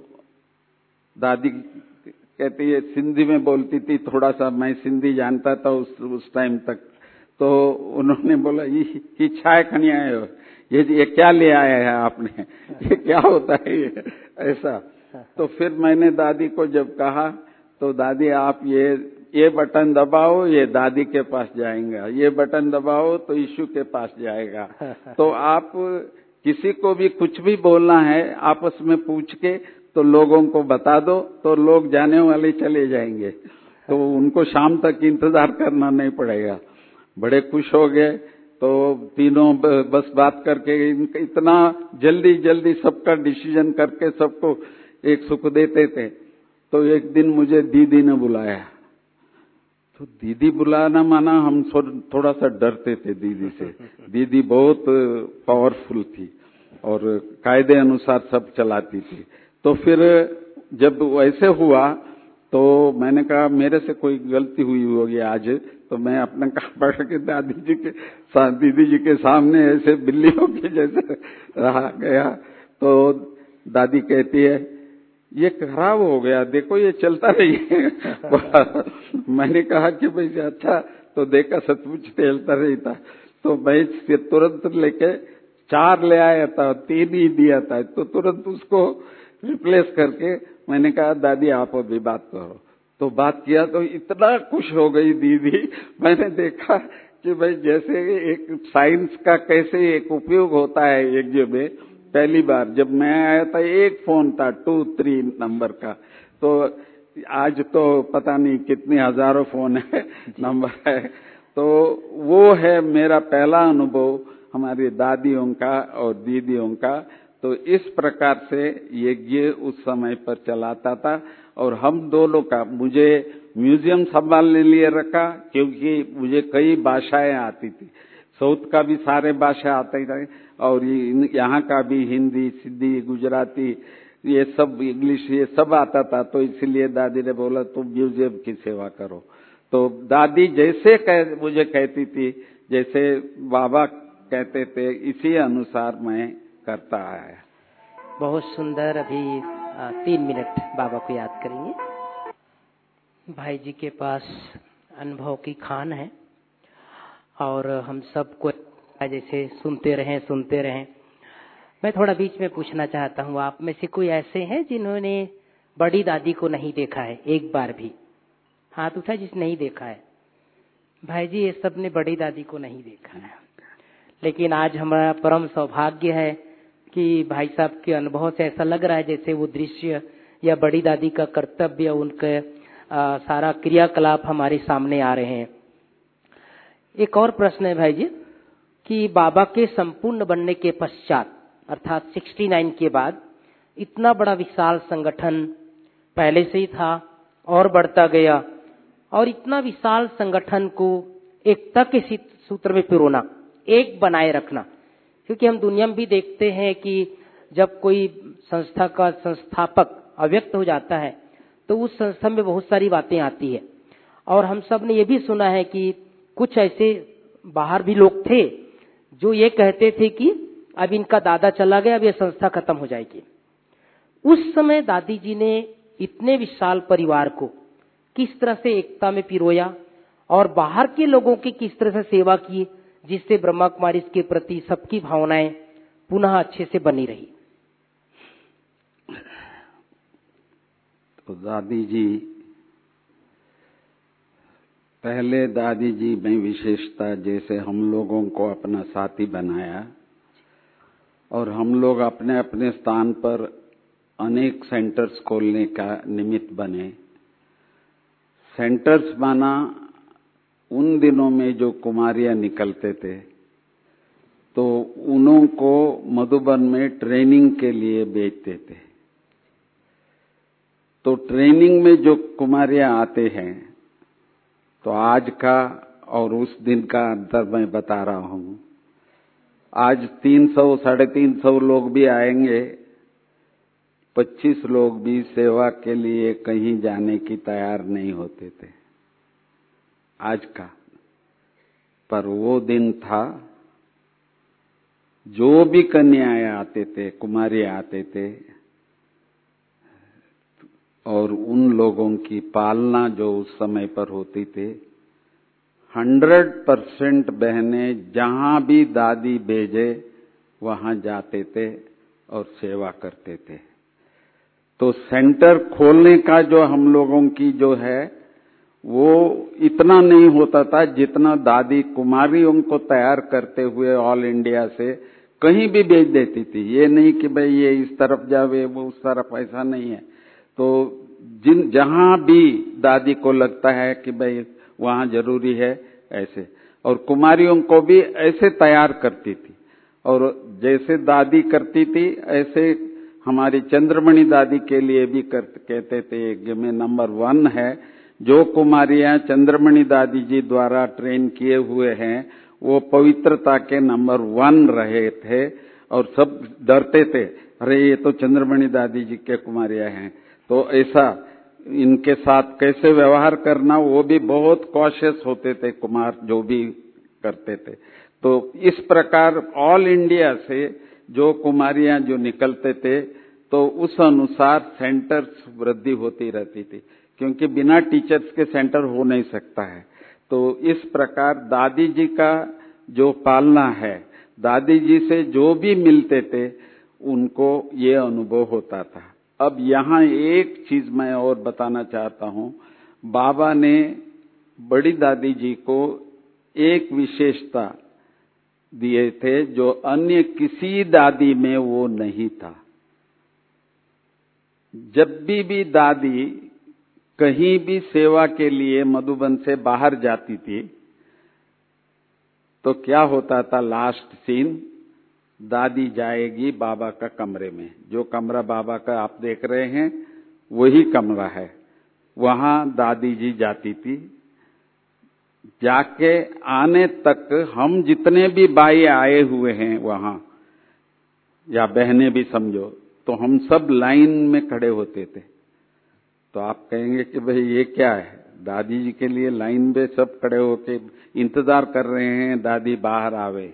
दादी कहती है, सिंधी में बोलती थी थोड़ा सा, मैं सिंधी जानता था उस उस टाइम तक। तो उन्होंने बोला, ये चाय खनी आए हो, ये ये क्या ले आया है आपने, ये क्या होता है ये ऐसा। तो फिर मैंने दादी को जब कहा, तो दादी आप ये ये बटन दबाओ, ये दादी के पास जाएगा, ये बटन दबाओ तो ईशु के पास जाएगा। तो आप किसी को भी कुछ भी बोलना है आपस में पूछ के तो लोगों को बता दो, तो लोग जाने वाले चले जाएंगे, तो उनको शाम तक इंतजार करना नहीं पड़ेगा। बड़े खुश हो गए। तो तीनों बस बात करके इतना जल्दी जल्दी सबका डिसीजन करके सबको एक सुख देते थे। तो एक दिन मुझे दीदी ने बुलाया। तो दीदी बुलाना माना हम थोड़ा सा डरते थे दीदी से। दीदी बहुत पावरफुल थी और कायदे अनुसार सब चलाती थी। तो फिर जब वैसे हुआ तो मैंने कहा मेरे से कोई गलती हुई होगी आज, तो मैं अपना काम पकड़ के दादी जी के साथ दीदी जी के सामने ऐसे बिल्लियों के जैसे रहा गया। तो दादी कहती है, ये खराब हो गया, देखो ये चलता नहीं है। मैंने कहा कि भाई अच्छा, तो देखा सचमुच चलता नहीं था। तो मैं फिर तुरंत लेके चार ले आया था, तीन ही दिया था। तो तुरंत उसको रिप्लेस करके मैंने कहा दादी आप अभी बात करो। तो बात किया तो इतना खुश हो गई दीदी। मैंने देखा कि भाई जैसे एक साइंस का कैसे एक उपयोग होता है एक जगह। पहली बार जब मैं आया था एक फोन था टू थ्री नंबर का, तो आज तो पता नहीं कितने हजारों फोन है नंबर है। तो वो है मेरा पहला अनुभव हमारी दादियों का और दीदियों का। तो इस प्रकार से यज्ञ उस समय पर चलाता था। और हम दोनों का मुझे म्यूजियम संभालने लिए रखा, क्योंकि मुझे कई भाषाएं आती थी। साउथ का भी सारे भाषा आते थे और यहाँ का भी हिंदी, सिंधी, गुजराती, ये सब इंग्लिश, ये सब आता था। तो इसलिए दादी ने बोला तुम म्यूजियम की सेवा करो। तो दादी जैसे कह, मुझे कहती थी, जैसे बाबा कहते थे, इसी अनुसार मैं करता है। बहुत सुंदर। अभी आ, तीन मिनट बाबा को याद करेंगे। भाई जी के पास अनुभव की खान है और हम सबको जैसे सुनते रहें सुनते रहें। मैं थोड़ा बीच में पूछना चाहता हूँ, आप में से कोई ऐसे हैं जिन्होंने बड़ी दादी को नहीं देखा है एक बार भी? हाथ उठा जिस नहीं देखा है। भाई जी ये सब ने बड़ी दादी को नहीं देखा है, लेकिन आज हमारा परम सौभाग्य है कि भाई साहब के अनुभव से ऐसा लग रहा है जैसे वो दृश्य या बड़ी दादी का कर्तव्य, उनके आ, सारा क्रियाकलाप हमारे सामने आ रहे हैं। एक और प्रश्न है भाई जी कि बाबा के संपूर्ण बनने के पश्चात अर्थात उनहत्तर के बाद इतना बड़ा विशाल संगठन पहले से ही था और बढ़ता गया, और इतना विशाल संगठन को एकता के सूत्र में पिरोना, एक बनाए रखना। क्योंकि हम दुनिया में भी देखते हैं कि जब कोई संस्था का संस्थापक अव्यक्त हो जाता है तो उस संस्था में बहुत सारी बातें आती है। और हम सब ने ये भी सुना है कि कुछ ऐसे बाहर भी लोग थे जो ये कहते थे कि अब इनका दादा चला गया, अब ये संस्था खत्म हो जाएगी। उस समय दादी जी ने इतने विशाल परिवार को किस तरह से एकता में पिरोया और बाहर के लोगों की किस तरह से सेवा की, जिससे ब्रह्मा कुमारी के प्रति सबकी भावनाएं पुनः अच्छे से बनी रही। तो दादी जी, पहले दादी जी में विशेषता, जैसे हम लोगों को अपना साथी बनाया और हम लोग अपने अपने स्थान पर अनेक सेंटर्स खोलने का निमित्त बने। सेंटर्स माना उन दिनों में जो कुमारियां निकलते थे तो उन्हों को मधुबन में ट्रेनिंग के लिए भेजते थे। तो ट्रेनिंग में जो कुमारियां आते हैं, तो आज का और उस दिन का अंतर मैं बता रहा हूं। आज तीन सौ साढ़े तीन सौ लोग भी आएंगे, पच्चीस लोग भी सेवा के लिए कहीं जाने की तैयार नहीं होते थे आज का। पर वो दिन था, जो भी कन्याएं आते थे, कुमारी आते थे, और उन लोगों की पालना जो उस समय पर होती थी, हंड्रेड परसेंट बहनें जहां भी दादी भेजे वहां जाते थे और सेवा करते थे। तो सेंटर खोलने का जो हम लोगों की जो है वो इतना नहीं होता था जितना दादी कुमारियों को तैयार करते हुए ऑल इंडिया से कहीं भी भेज देती थी। ये नहीं कि भाई ये इस तरफ जावे वो उस तरफ, ऐसा नहीं है। तो जिन जहां भी दादी को लगता है कि भाई वहां जरूरी है, ऐसे, और कुमारियों को भी ऐसे तैयार करती थी। और जैसे दादी करती थी ऐसे हमारी चंद्रमणि दादी के लिए भी कर, कहते थे यज्ञ में नंबर वन है। जो कुमारियां चंद्रमणि दादी जी द्वारा ट्रेन किए हुए हैं वो पवित्रता के नंबर वन रहे थे और सब डरते थे, अरे ये तो चंद्रमणि दादी जी के कुमारियां हैं, तो ऐसा इनके साथ कैसे व्यवहार करना, वो भी बहुत कॉशियस होते थे कुमार जो भी करते थे। तो इस प्रकार ऑल इंडिया से जो कुमारियां जो निकलते थे तो उस अनुसार सेंटर्स वृद्धि होती रहती थी, क्योंकि बिना टीचर्स के सेंटर हो नहीं सकता है। तो इस प्रकार दादी जी का जो पालना है, दादी जी से जो भी मिलते थे उनको ये अनुभव होता था। अब यहाँ एक चीज मैं और बताना चाहता हूँ। बाबा ने बड़ी दादी जी को एक विशेषता दिए थे जो अन्य किसी दादी में वो नहीं था। जब भी भी दादी कहीं भी सेवा के लिए मधुबन से बाहर जाती थी तो क्या होता था, लास्ट सीन, दादी जाएगी बाबा का कमरे में। जो कमरा बाबा का आप देख रहे हैं वही कमरा है, वहां दादी जी जाती थी। जाके आने तक हम जितने भी भाई आए हुए हैं वहां, या बहनें भी समझो, तो हम सब लाइन में खड़े होते थे। तो आप कहेंगे कि भाई ये क्या है, दादी जी के लिए लाइन में सब खड़े होके इंतजार कर रहे हैं दादी बाहर आवे।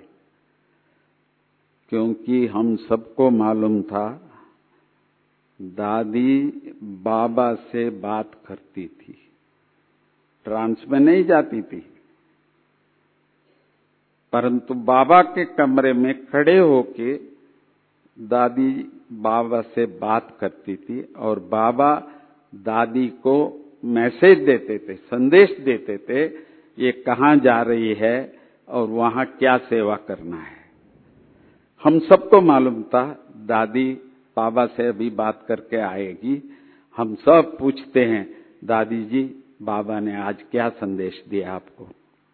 क्योंकि हम सबको मालूम था दादी बाबा से बात करती थी, ट्रांस में नहीं जाती थी, परंतु बाबा के कमरे में खड़े होके दादी बाबा से बात करती थी और बाबा दादी को मैसेज देते थे, संदेश देते थे, ये कहाँ जा रही है और वहां क्या सेवा करना है। हम सबको मालूम था दादी बाबा से अभी बात करके आएगी। हम सब पूछते हैं, दादी जी बाबा ने आज क्या संदेश दिया आपको?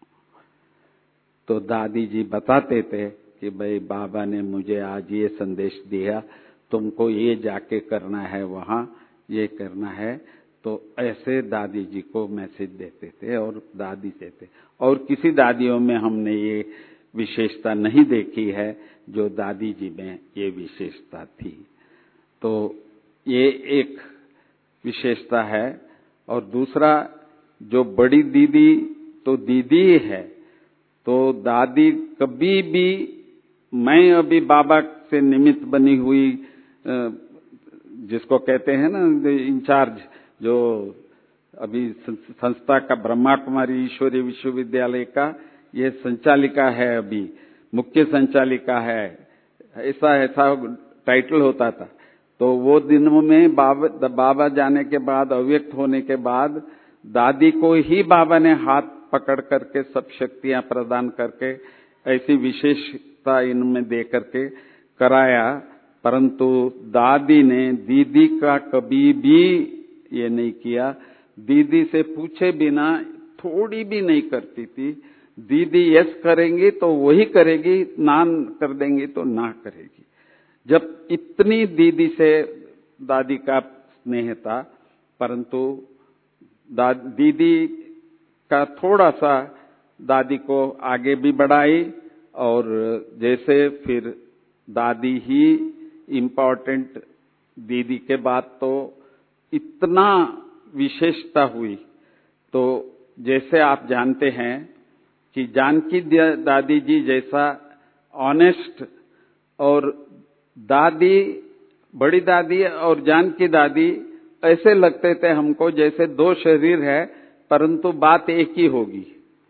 तो दादी जी बताते थे कि भाई बाबा ने मुझे आज ये संदेश दिया, तुमको ये जाके करना है, वहां ये करना है। तो ऐसे दादी जी को मैसेज देते थे और दादी देते। और किसी दादियों में हमने ये विशेषता नहीं देखी है जो दादी जी में ये विशेषता थी। तो ये एक विशेषता है। और दूसरा, जो बड़ी दीदी तो दीदी ही है, तो दादी कभी भी, मैं अभी बाबा से निमित्त बनी हुई, जिसको कहते हैं ना इंचार्ज, जो अभी संस्था का ब्रह्मा कुमारी ईश्वरीय विश्वविद्यालय का ये संचालिका है, अभी मुख्य संचालिका है, ऐसा ऐसा टाइटल होता था। तो वो दिनों में बाबा बाबा जाने के बाद, अव्यक्त होने के बाद दादी को ही बाबा ने हाथ पकड़ करके सब शक्तियां प्रदान करके ऐसी विशेषता इनमें दे करके कराया। परंतु दादी ने दीदी का कभी भी ये नहीं किया, दीदी से पूछे बिना थोड़ी भी नहीं करती थी। दीदी यस करेंगी तो वही करेगी, ना कर देंगी तो ना करेगी। जब इतनी दीदी से दादी का स्नेह था, परंतु दीदी का थोड़ा सा दादी को आगे भी बढ़ाई, और जैसे फिर दादी ही इम्पोर्टेंट, दीदी के बाद तो इतना विशेषता हुई। तो जैसे आप जानते हैं कि जानकी दादी जी जैसा ऑनेस्ट, और दादी, बड़ी दादी और जानकी दादी ऐसे लगते थे हमको जैसे दो शरीर है, परंतु बात एक ही होगी।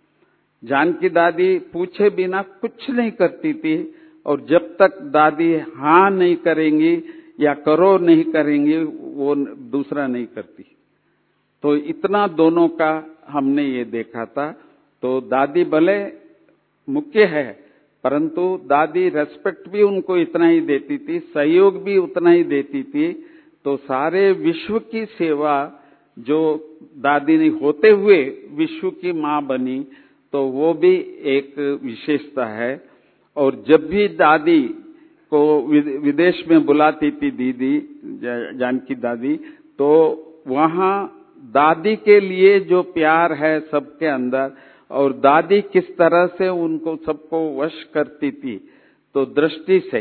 जानकी दादी पूछे बिना कुछ नहीं करती थी, और जब तक दादी हाँ नहीं करेंगी या करो नहीं करेंगी, वो दूसरा नहीं करती। तो इतना दोनों का हमने ये देखा था। तो दादी भले मुख्य है, परंतु दादी रेस्पेक्ट भी उनको इतना ही देती थी, सहयोग भी उतना ही देती थी। तो सारे विश्व की सेवा जो दादी ने होते हुए विश्व की मां बनी, तो वो भी एक विशेषता है। और जब भी दादी को विदेश में बुलाती थी दीदी, जानकी दादी, तो वहां दादी के लिए जो प्यार है सबके अंदर, और दादी किस तरह से उनको सबको वश करती थी, तो दृष्टि से।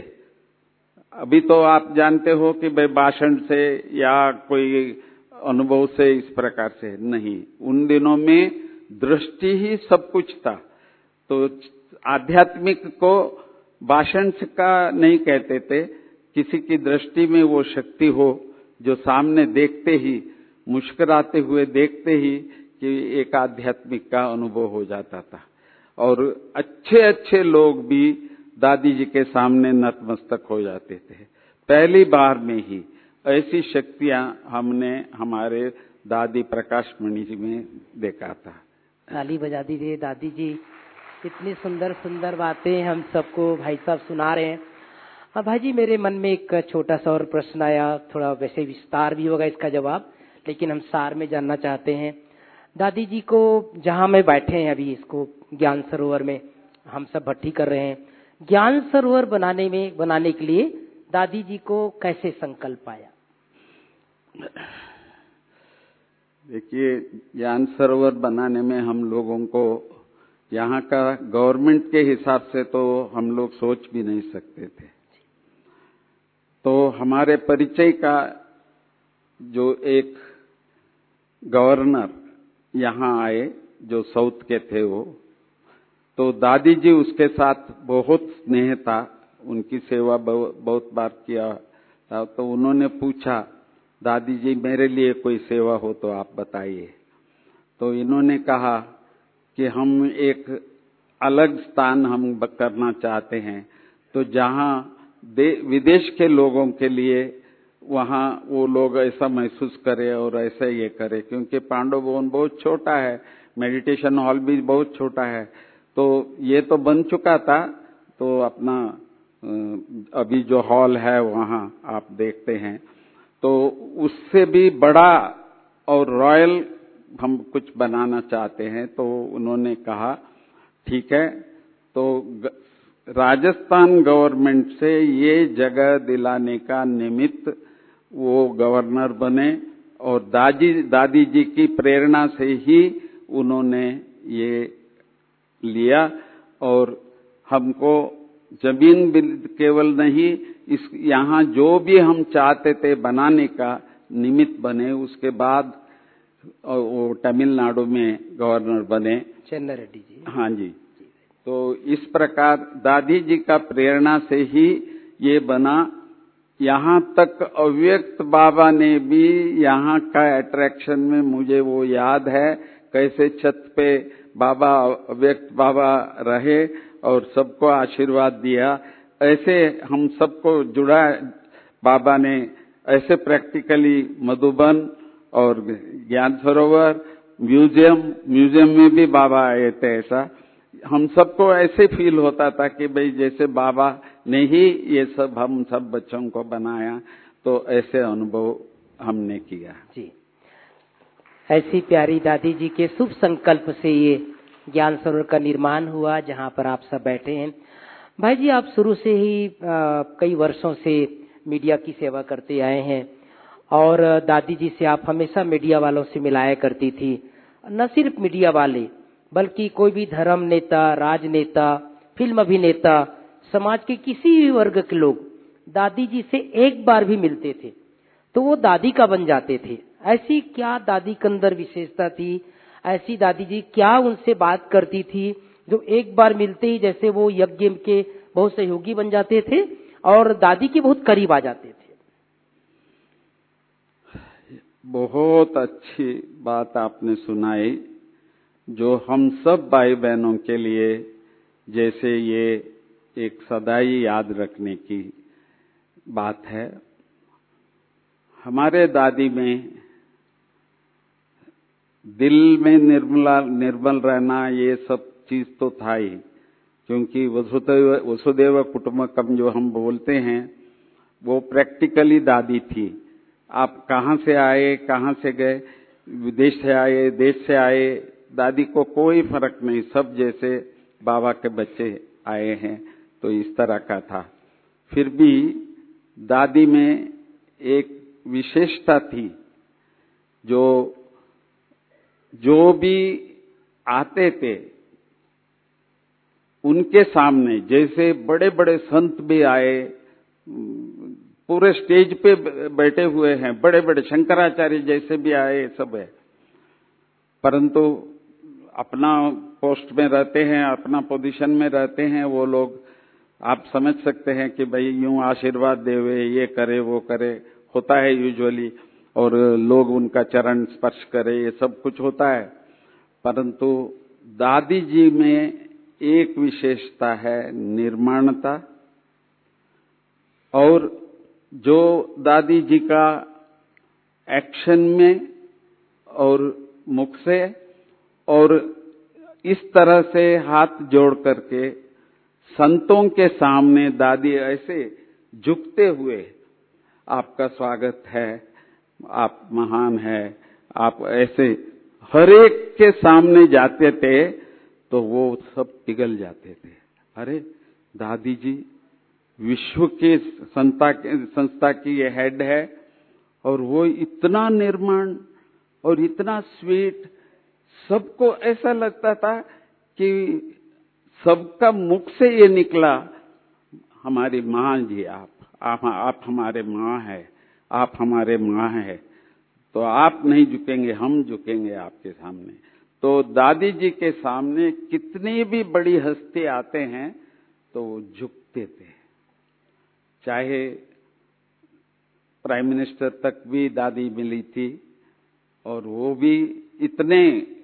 अभी तो आप जानते हो कि भाई भाषण से या कोई अनुभव से इस प्रकार से नहीं, उन दिनों में दृष्टि ही सब कुछ था। तो आध्यात्मिक को भाषण का नहीं कहते थे, किसी की दृष्टि में वो शक्ति हो जो सामने देखते ही, मुस्कुराते हुए देखते ही कि एक आध्यात्मिक का अनुभव हो जाता था। और अच्छे अच्छे लोग भी दादी जी के सामने नतमस्तक हो जाते थे पहली बार में ही। ऐसी शक्तियां हमने हमारे दादी प्रकाश मणि जी में देखा था। ताली बजा दीजिए दादी जी, इतनी सुंदर सुंदर बातें हम सबको भाई साहब सुना रहे हैं। अब भाई जी मेरे मन में एक छोटा सा और प्रश्न आया, थोड़ा वैसे विस्तार भी होगा इसका जवाब, लेकिन हम सार में जानना चाहते हैं। दादी जी को जहां में बैठे हैं अभी, इसको ज्ञान सरोवर में हम सब भट्टी कर रहे हैं, ज्ञान सरोवर बनाने में बनाने के लिए दादी जी को कैसे संकल्प आया? देखिए, ज्ञान सरोवर बनाने में हम लोगों को यहाँ का गवर्नमेंट के हिसाब से तो हम लोग सोच भी नहीं सकते थे। तो हमारे परिचय का जो एक गवर्नर यहाँ आए, जो साउथ के थे वो, तो दादी जी उसके साथ बहुत स्नेह था, उनकी सेवा बहुत बार किया था। तो उन्होंने पूछा, दादी जी मेरे लिए कोई सेवा हो तो आप बताइए। तो इन्होंने कहा कि हम एक अलग स्थान हम करना चाहते हैं, तो जहाँ विदेश के लोगों के लिए वहाँ वो लोग ऐसा महसूस करें और ऐसा ये करें, क्योंकि पांडव भवन बहुत छोटा है, मेडिटेशन हॉल भी बहुत छोटा है। तो ये तो बन चुका था, तो अपना अभी जो हॉल है वहाँ आप देखते हैं, तो उससे भी बड़ा और रॉयल हम कुछ बनाना चाहते हैं। तो उन्होंने कहा ठीक है, तो राजस्थान गवर्नमेंट से ये जगह दिलाने का निमित्त वो गवर्नर बने, और दादी दादी जी की प्रेरणा से ही उन्होंने ये लिया। और हमको जमीन केवल नहीं, इस यहाँ जो भी हम चाहते थे बनाने का निमित्त बने। उसके बाद वो तमिलनाडु में गवर्नर बने, चेन्नई रेड्डी जी। हाँ जी। तो इस प्रकार दादी जी का प्रेरणा से ही ये बना। यहाँ तक अव्यक्त बाबा ने भी यहाँ का अट्रैक्शन में, मुझे वो याद है कैसे छत पे बाबा अव्यक्त बाबा रहे और सबको आशीर्वाद दिया। ऐसे हम सबको जुड़ा बाबा ने, ऐसे प्रैक्टिकली मधुबन और ज्ञान सरोवर म्यूजियम म्यूजियम में भी बाबा आए थे। ऐसा हम सबको ऐसे फील होता था कि भाई जैसे बाबा ने ही ये सब हम सब बच्चों को बनाया, तो ऐसे अनुभव हमने किया। जी, ऐसी प्यारी दादी जी के शुभ संकल्प से ये ज्ञान सरोवर का निर्माण हुआ जहाँ पर आप सब बैठे हैं। भाई जी, आप शुरू से ही आ, कई वर्षों से मीडिया की सेवा करते आए हैं और दादी जी से आप हमेशा मीडिया वालों से मिलाया करती थी। न सिर्फ मीडिया वाले बल्कि कोई भी धर्म नेता, राजनेता, फिल्म अभिनेता, समाज के किसी भी वर्ग के लोग दादी जी से एक बार भी मिलते थे तो वो दादी का बन जाते थे। ऐसी क्या दादी के अंदर विशेषता थी? ऐसी दादी जी क्या उनसे बात करती थी जो एक बार मिलते ही जैसे वो यज्ञ के बहुत सहयोगी बन जाते थे और दादी के बहुत करीब आ जाते थे? बहुत अच्छी बात आपने सुनाई, जो हम सब भाई बहनों के लिए जैसे ये एक सदाई याद रखने की बात है। हमारे दादी में दिल में निर्मला निर्मल रहना ये सब चीज तो था ही, क्योंकि वसुदेव वसुदेव कुटुंबकम जो हम बोलते हैं वो प्रैक्टिकली दादी थी। आप कहाँ से आए, कहाँ से गए, विदेश से आए, देश से आए, दादी को कोई फर्क नहीं, सब जैसे बाबा के बच्चे आए हैं, तो इस तरह का था। फिर भी दादी में एक विशेषता थी, जो जो भी आते थे उनके सामने, जैसे बड़े बड़े संत भी आए, पूरे स्टेज पे बैठे हुए हैं, बड़े बड़े शंकराचार्य जैसे भी आए, सब है, परंतु अपना पोस्ट में रहते हैं, अपना पोजीशन में रहते हैं वो लोग। आप समझ सकते हैं कि भाई यूं आशीर्वाद देवे, ये करे वो करे, होता है यूजुअली, और लोग उनका चरण स्पर्श करे, ये सब कुछ होता है। परंतु दादी जी में एक विशेषता है, निर्माणता। और जो दादी जी का एक्शन में और मुख से और इस तरह से हाथ जोड़ करके संतों के सामने दादी ऐसे झुकते हुए, आपका स्वागत है, आप महान है, आप ऐसे हर एक के सामने जाते थे तो वो सब पिघल जाते थे। अरे दादी जी विश्व के संस्था संस्था की ये हेड है और वो इतना निर्माण और इतना स्वीट, सबको ऐसा लगता था कि सबका मुख से ये निकला, हमारी माँ जी, आप आप आप हमारे माँ है, आप हमारे माँ है, तो आप नहीं झुकेंगे, हम झुकेंगे आपके सामने। तो दादी जी के सामने कितनी भी बड़ी हस्ती आते हैं तो वो झुकते थे। चाहे प्राइम मिनिस्टर तक भी दादी मिली थी और वो भी इतने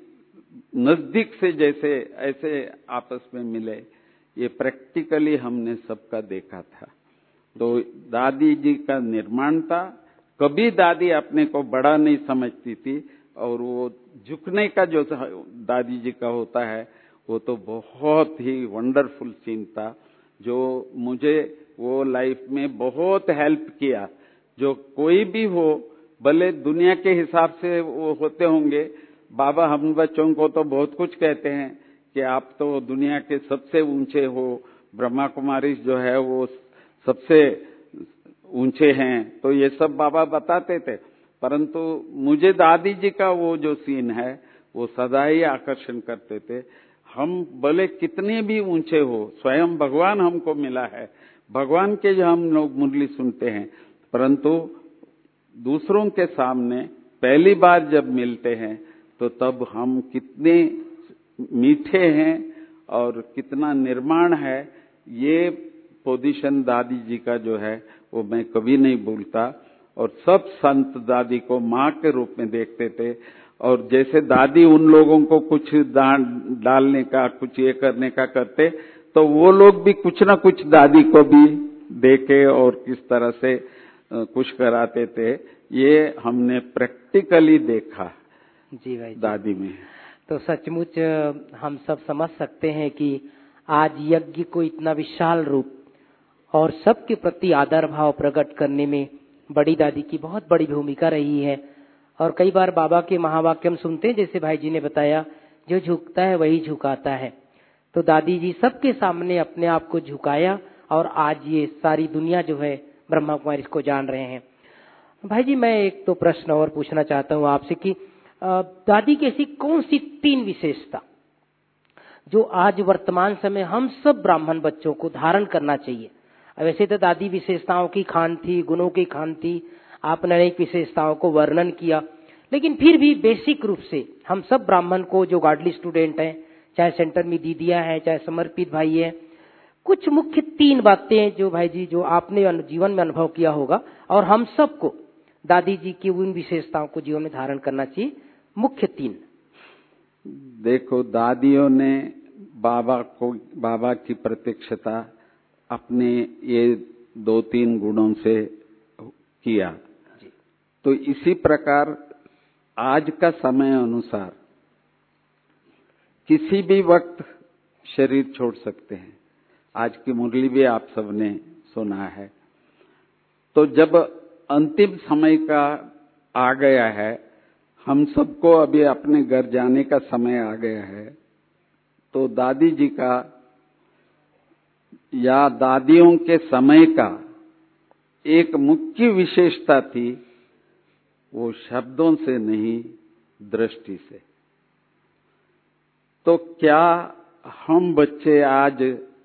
नजदीक से जैसे ऐसे आपस में मिले, ये प्रैक्टिकली हमने सबका देखा था। तो दादी जी का निर्माण था। कभी दादी अपने को बड़ा नहीं समझती थी और वो झुकने का जो दादी जी का होता है वो तो बहुत ही वंडरफुल सीन था, जो मुझे वो लाइफ में बहुत हेल्प किया। जो कोई भी हो, भले दुनिया के हिसाब से वो होते होंगे, बाबा हम बच्चों को तो बहुत कुछ कहते हैं कि आप तो दुनिया के सबसे ऊंचे हो, ब्रह्मा कुमारी जो है वो सबसे ऊंचे हैं, तो ये सब बाबा बताते थे। परंतु मुझे दादी जी का वो जो सीन है वो सदा ही आकर्षण करते थे। हम भले कितने भी ऊंचे हो, स्वयं भगवान हमको मिला है, भगवान के जो हम लोग मुरली सुनते हैं, परंतु दूसरों के सामने पहली बार जब मिलते हैं तो तब हम कितने मीठे हैं और कितना निर्माण है, ये पोजीशन दादी जी का जो है वो मैं कभी नहीं भूलता। और सब संत दादी को माँ के रूप में देखते थे। और जैसे दादी उन लोगों को कुछ दान डालने का, कुछ ये करने का करते, तो वो लोग भी कुछ ना कुछ दादी को भी देके और किस तरह से कुछ कराते थे, ये हमने प्रैक्टिकली देखा जी भाई जी। दादी में। तो सचमुच हम सब समझ सकते हैं कि आज यज्ञ को इतना विशाल रूप और सबके प्रति आदर भाव प्रकट करने में बड़ी दादी की बहुत बड़ी भूमिका रही है। और कई बार बाबा के महावाक्य हम सुनते हैं, जैसे भाई जी ने बताया, जो झुकता है वही झुकाता है। तो दादी जी सबके सामने अपने आप को झुकाया और आज ये सारी दुनिया जो है ब्रह्मा कुमारी इसको जान रहे हैं। भाई जी, मैं एक तो प्रश्न और पूछना चाहता हूँ आपसे कि दादी की ऐसी कौन सी तीन विशेषता जो आज वर्तमान समय हम सब ब्राह्मण बच्चों को धारण करना चाहिए? वैसे तो दादी विशेषताओं की खान थी, गुणों की खान थी, आपने अनेक विशेषताओं को वर्णन किया, लेकिन फिर भी बेसिक रूप से हम सब ब्राह्मण को, जो गार्डली स्टूडेंट हैं, चाहे सेंटर में दीदियां हैं, चाहे समर्पित भाई हैं, कुछ मुख्य तीन बातें जो भाई जी जो आपने जीवन में अनुभव किया होगा और हम सबको दादी जी की उन विशेषताओं को जीवन में धारण करना चाहिए, मुख्य तीन। देखो, दादियों ने बाबा को, बाबा की प्रत्यक्षता अपने ये दो तीन गुणों से किया जी। तो इसी प्रकार आज का समय अनुसार किसी भी वक्त शरीर छोड़ सकते हैं। आज की मुरली भी आप सबने सुना है। तो जब अंतिम समय का आ गया है, हम सबको अभी अपने घर जाने का समय आ गया है, तो दादी जी का या दादियों के समय का एक मुख्य विशेषता थी, वो शब्दों से नहीं, दृष्टि से। तो क्या हम बच्चे आज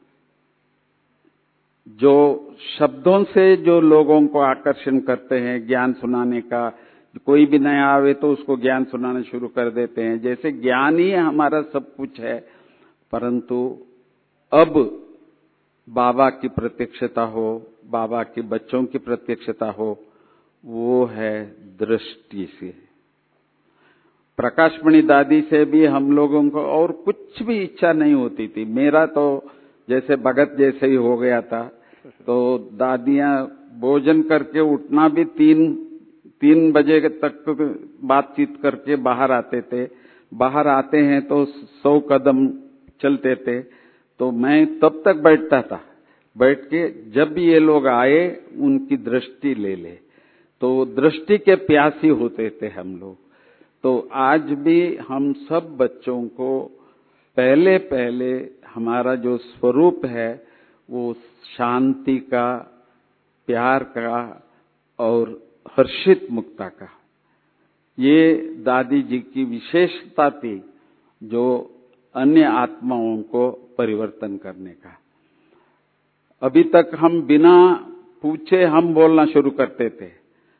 जो शब्दों से जो लोगों को आकर्षण करते हैं, ज्ञान सुनाने का, कोई भी नया आवे तो उसको ज्ञान सुनाना शुरू कर देते हैं, जैसे ज्ञान ही हमारा सब कुछ है। परंतु अब बाबा की प्रत्यक्षता हो, बाबा के बच्चों की प्रत्यक्षता हो, वो है दृष्टि से। प्रकाशमणि दादी से भी हम लोगों को और कुछ भी इच्छा नहीं होती थी। मेरा तो जैसे भगत जैसे ही हो गया था। तो दादियां भोजन करके उठना भी तीन तीन बजे तक बातचीत करके बाहर आते थे। बाहर आते हैं तो सौ कदम चलते थे। तो मैं तब तक बैठता था, बैठ के जब भी ये लोग आए उनकी दृष्टि ले ले, तो दृष्टि के प्यासी होते थे हम लोग। तो आज भी हम सब बच्चों को पहले पहले हमारा जो स्वरूप है वो शांति का, प्यार का और हर्षित मुक्ता का, ये दादी जी की विशेषता थी जो अन्य आत्माओं को परिवर्तन करने का। अभी तक हम बिना पूछे हम बोलना शुरू करते थे,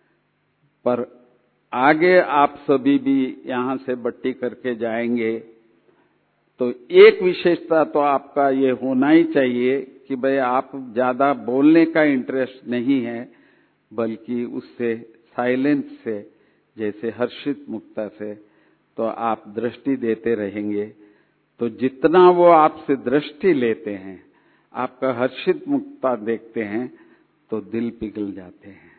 पर आगे आप सभी भी यहां से बट्टी करके जाएंगे तो एक विशेषता तो आपका ये होना ही चाहिए कि भाई आप ज्यादा बोलने का इंटरेस्ट नहीं है, बल्कि उससे साइलेंस से, जैसे हर्षित मुक्ता से, तो आप दृष्टि देते रहेंगे। तो जितना वो आपसे दृष्टि लेते हैं, आपका हर्षित मुक्ता देखते हैं, तो दिल पिघल जाते हैं।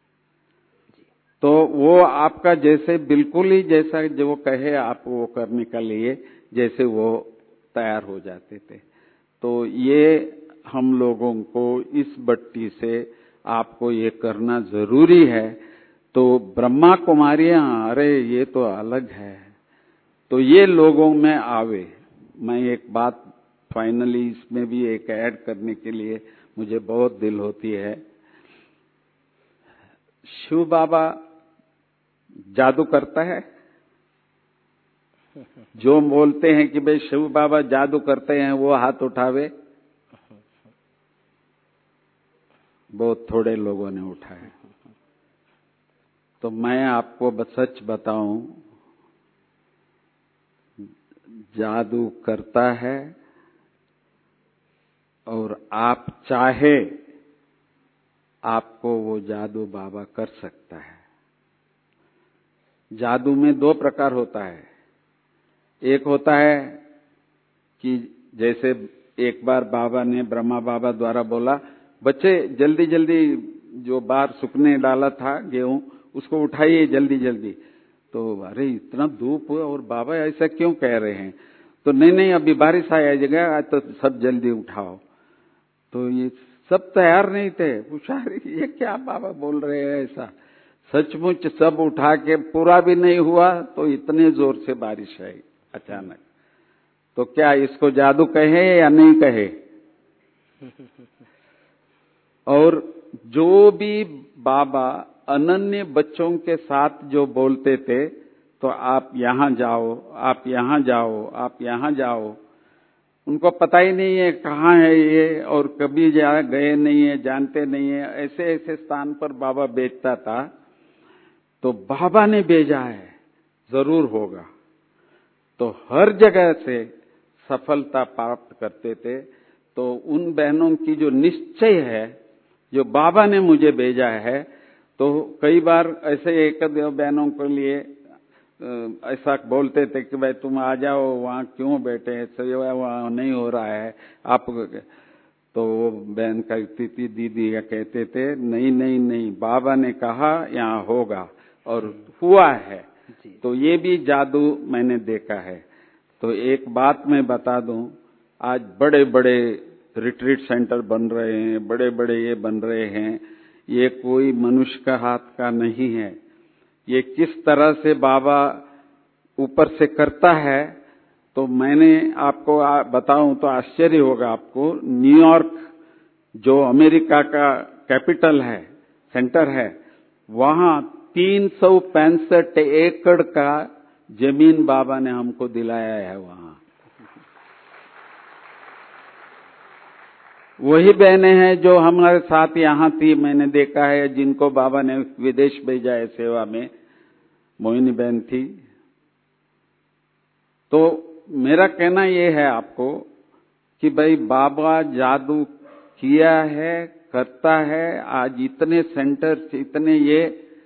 तो वो आपका जैसे बिल्कुल ही जैसा जो कहे आप वो करने के लिए जैसे वो तैयार हो जाते थे। तो ये हम लोगों को इस बट्टी से आपको ये करना जरूरी है। तो ब्रह्मा कुमारियां, अरे ये तो अलग है, तो ये लोगों में आवे। मैं एक बात फाइनली इसमें भी एक ऐड करने के लिए मुझे बहुत दिल होती है। शिव बाबा जादू करता है। जो बोलते हैं कि भाई शिव बाबा जादू करते हैं वो हाथ उठावे। बहुत थोड़े लोगों ने उठाया। तो मैं आपको सच बताऊं, जादू करता है और आप चाहे आपको वो जादू बाबा कर सकता है। जादू में दो प्रकार होता है। एक होता है कि जैसे एक बार बाबा ने ब्रह्मा बाबा द्वारा बोला, बच्चे जल्दी जल्दी जो बाहर सूखने डाला था गेहूं उसको उठाइए जल्दी जल्दी। तो अरे इतना धूप और बाबा ऐसा क्यों कह रहे हैं? तो नहीं नहीं अभी बारिश आ जाएगा तो सब जल्दी उठाओ। तो ये सब तैयार नहीं थे। पूछा ये क्या बाबा बोल रहे हैं ऐसा? सचमुच सब उठा के पूरा भी नहीं हुआ तो इतने जोर से बारिश आई अचानक। तो क्या इसको जादू कहे या नहीं कहे? और जो भी बाबा अनन्य बच्चों के साथ जो बोलते थे, तो आप यहां जाओ, आप यहां जाओ, आप यहां जाओ, उनको पता ही नहीं है कहाँ है ये और कभी जा गए नहीं है, जानते नहीं है। ऐसे ऐसे स्थान पर बाबा भेजता था। तो बाबा ने भेजा है, जरूर होगा। तो हर जगह से सफलता प्राप्त करते थे। तो उन बहनों की जो निश्चय है, जो बाबा ने मुझे भेजा है, तो कई बार ऐसे एक दो बहनों के लिए ऐसा बोलते थे कि भाई तुम आ जाओ, वहां क्यों बैठे हैं, वहां नहीं हो रहा है आप। तो वो बहन कहती थी, दीदी या कहते थे नहीं नहीं नहीं, बाबा ने कहा यहाँ होगा और हुआ है। तो ये भी जादू मैंने देखा है। तो एक बात मैं बता दूं, आज बड़े बड़े रिट्रीट सेंटर बन रहे हैं, बड़े बड़े ये बन रहे हैं, ये कोई मनुष्य का हाथ का नहीं है। ये किस तरह से बाबा ऊपर से करता है, तो मैंने आपको बताऊं तो आश्चर्य होगा आपको। न्यूयॉर्क जो अमेरिका का कैपिटल है, सेंटर है, वहां तीन सौ पैंसठ एकड़ का जमीन बाबा ने हमको दिलाया है। वहां वही बहनें हैं जो हमारे साथ यहाँ थी, मैंने देखा है, जिनको बाबा ने विदेश भेजा है सेवा में। मोहिनी बहन थी। तो मेरा कहना ये है आपको कि भाई बाबा जादू किया है, करता है। आज इतने सेंटर, इतने ये,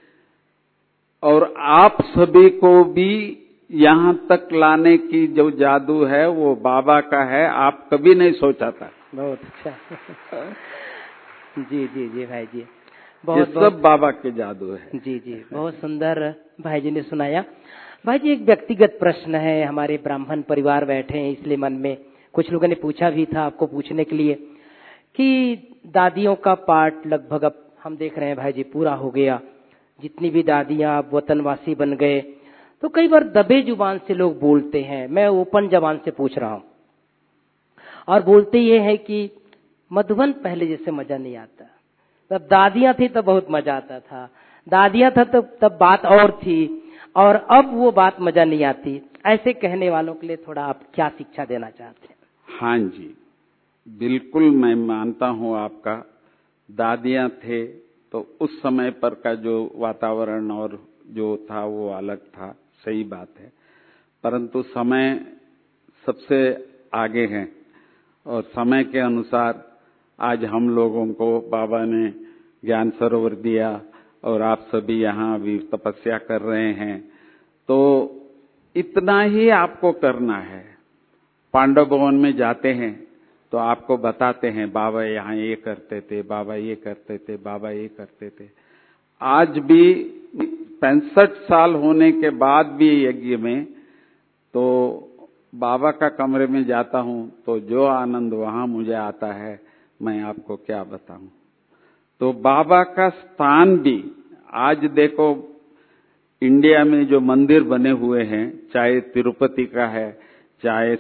और आप सभी को भी यहाँ तक लाने की जो जादू है वो बाबा का है। आप कभी नहीं सोचा था। बहुत अच्छा। जी जी जी भाई जी, बहुत, ये सब बहुत, बाबा के जादू है। जी जी, बहुत सुंदर भाई जी ने सुनाया। भाई जी एक व्यक्तिगत प्रश्न है, हमारे ब्राह्मण परिवार बैठे हैं इसलिए मन में कुछ लोगों ने पूछा भी था आपको पूछने के लिए कि दादियों का पाठ लगभग अब हम देख रहे हैं भाई जी पूरा हो गया। जितनी भी दादियां अब वतनवासी बन गए, तो कई बार दबे जुबान से लोग बोलते हैं। मैं ओपन जबान से पूछ रहा हूं, और बोलते ये है कि मधुबन पहले जैसे मजा नहीं आता। तब दादियां थी तब बहुत मजा आता था, दादियां था तब तब बात और थी, और अब वो बात मजा नहीं आती। ऐसे कहने वालों के लिए थोड़ा आप क्या शिक्षा देना चाहते हैं? हाँ जी, बिल्कुल मैं मानता हूँ आपका। दादियां थे तो उस समय पर का जो वातावरण और जो था वो अलग था, सही बात है। परंतु समय सबसे आगे है और समय के अनुसार आज हम लोगों को बाबा ने ज्ञान सरोवर दिया और आप सभी यहाँ भी तपस्या कर रहे हैं। तो इतना ही आपको करना है। पांडव भवन में जाते हैं तो आपको बताते हैं बाबा यहाँ ये करते थे, बाबा ये करते थे, बाबा ये करते थे। आज भी पैंसठ साल होने के बाद भी यज्ञ में तो बाबा का कमरे में जाता हूँ तो जो आनंद वहां मुझे आता है मैं आपको क्या बताऊं। तो बाबा का स्थान भी आज देखो, इंडिया में जो मंदिर बने हुए हैं, चाहे तिरुपति का है, चाहे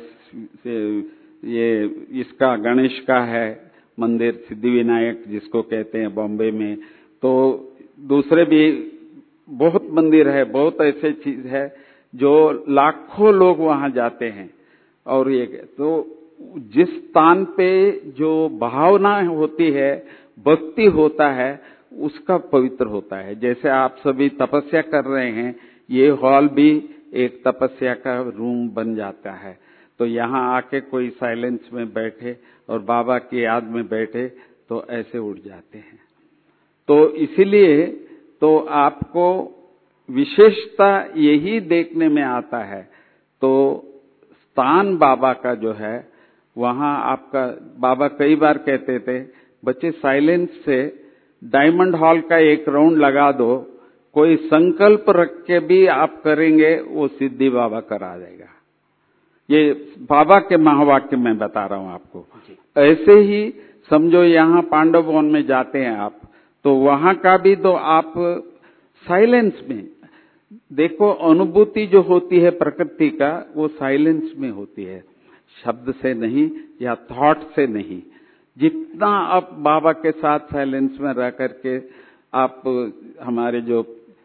ये इसका गणेश का है मंदिर, सिद्धिविनायक जिसको कहते हैं बॉम्बे में, तो दूसरे भी बहुत मंदिर है, बहुत ऐसे चीज है जो लाखों लोग वहां जाते हैं। और ये तो जिस स्थान पे जो भावना होती है, भक्ति होता है, उसका पवित्र होता है। जैसे आप सभी तपस्या कर रहे हैं, ये हॉल भी एक तपस्या का रूम बन जाता है। तो यहाँ आके कोई साइलेंस में बैठे और बाबा की याद में बैठे तो ऐसे उठ जाते हैं। तो इसीलिए तो आपको विशेषता यही देखने में आता है। तो स्थान बाबा का जो है वहां आपका, बाबा कई बार कहते थे बच्चे साइलेंस से डायमंड हॉल का एक राउंड लगा दो, कोई संकल्प रख के भी आप करेंगे वो सिद्धि बाबा करा देगा। ये बाबा के महावाक्य में बता रहा हूं आपको। ऐसे ही समझो यहाँ पांडव वन में जाते हैं आप, तो वहां का भी तो आप साइलेंस में देखो, अनुभूति जो होती है प्रकृति का वो साइलेंस में होती है, शब्द से नहीं या थॉट से नहीं। जितना आप बाबा के साथ साइलेंस में रह करके आप हमारे जो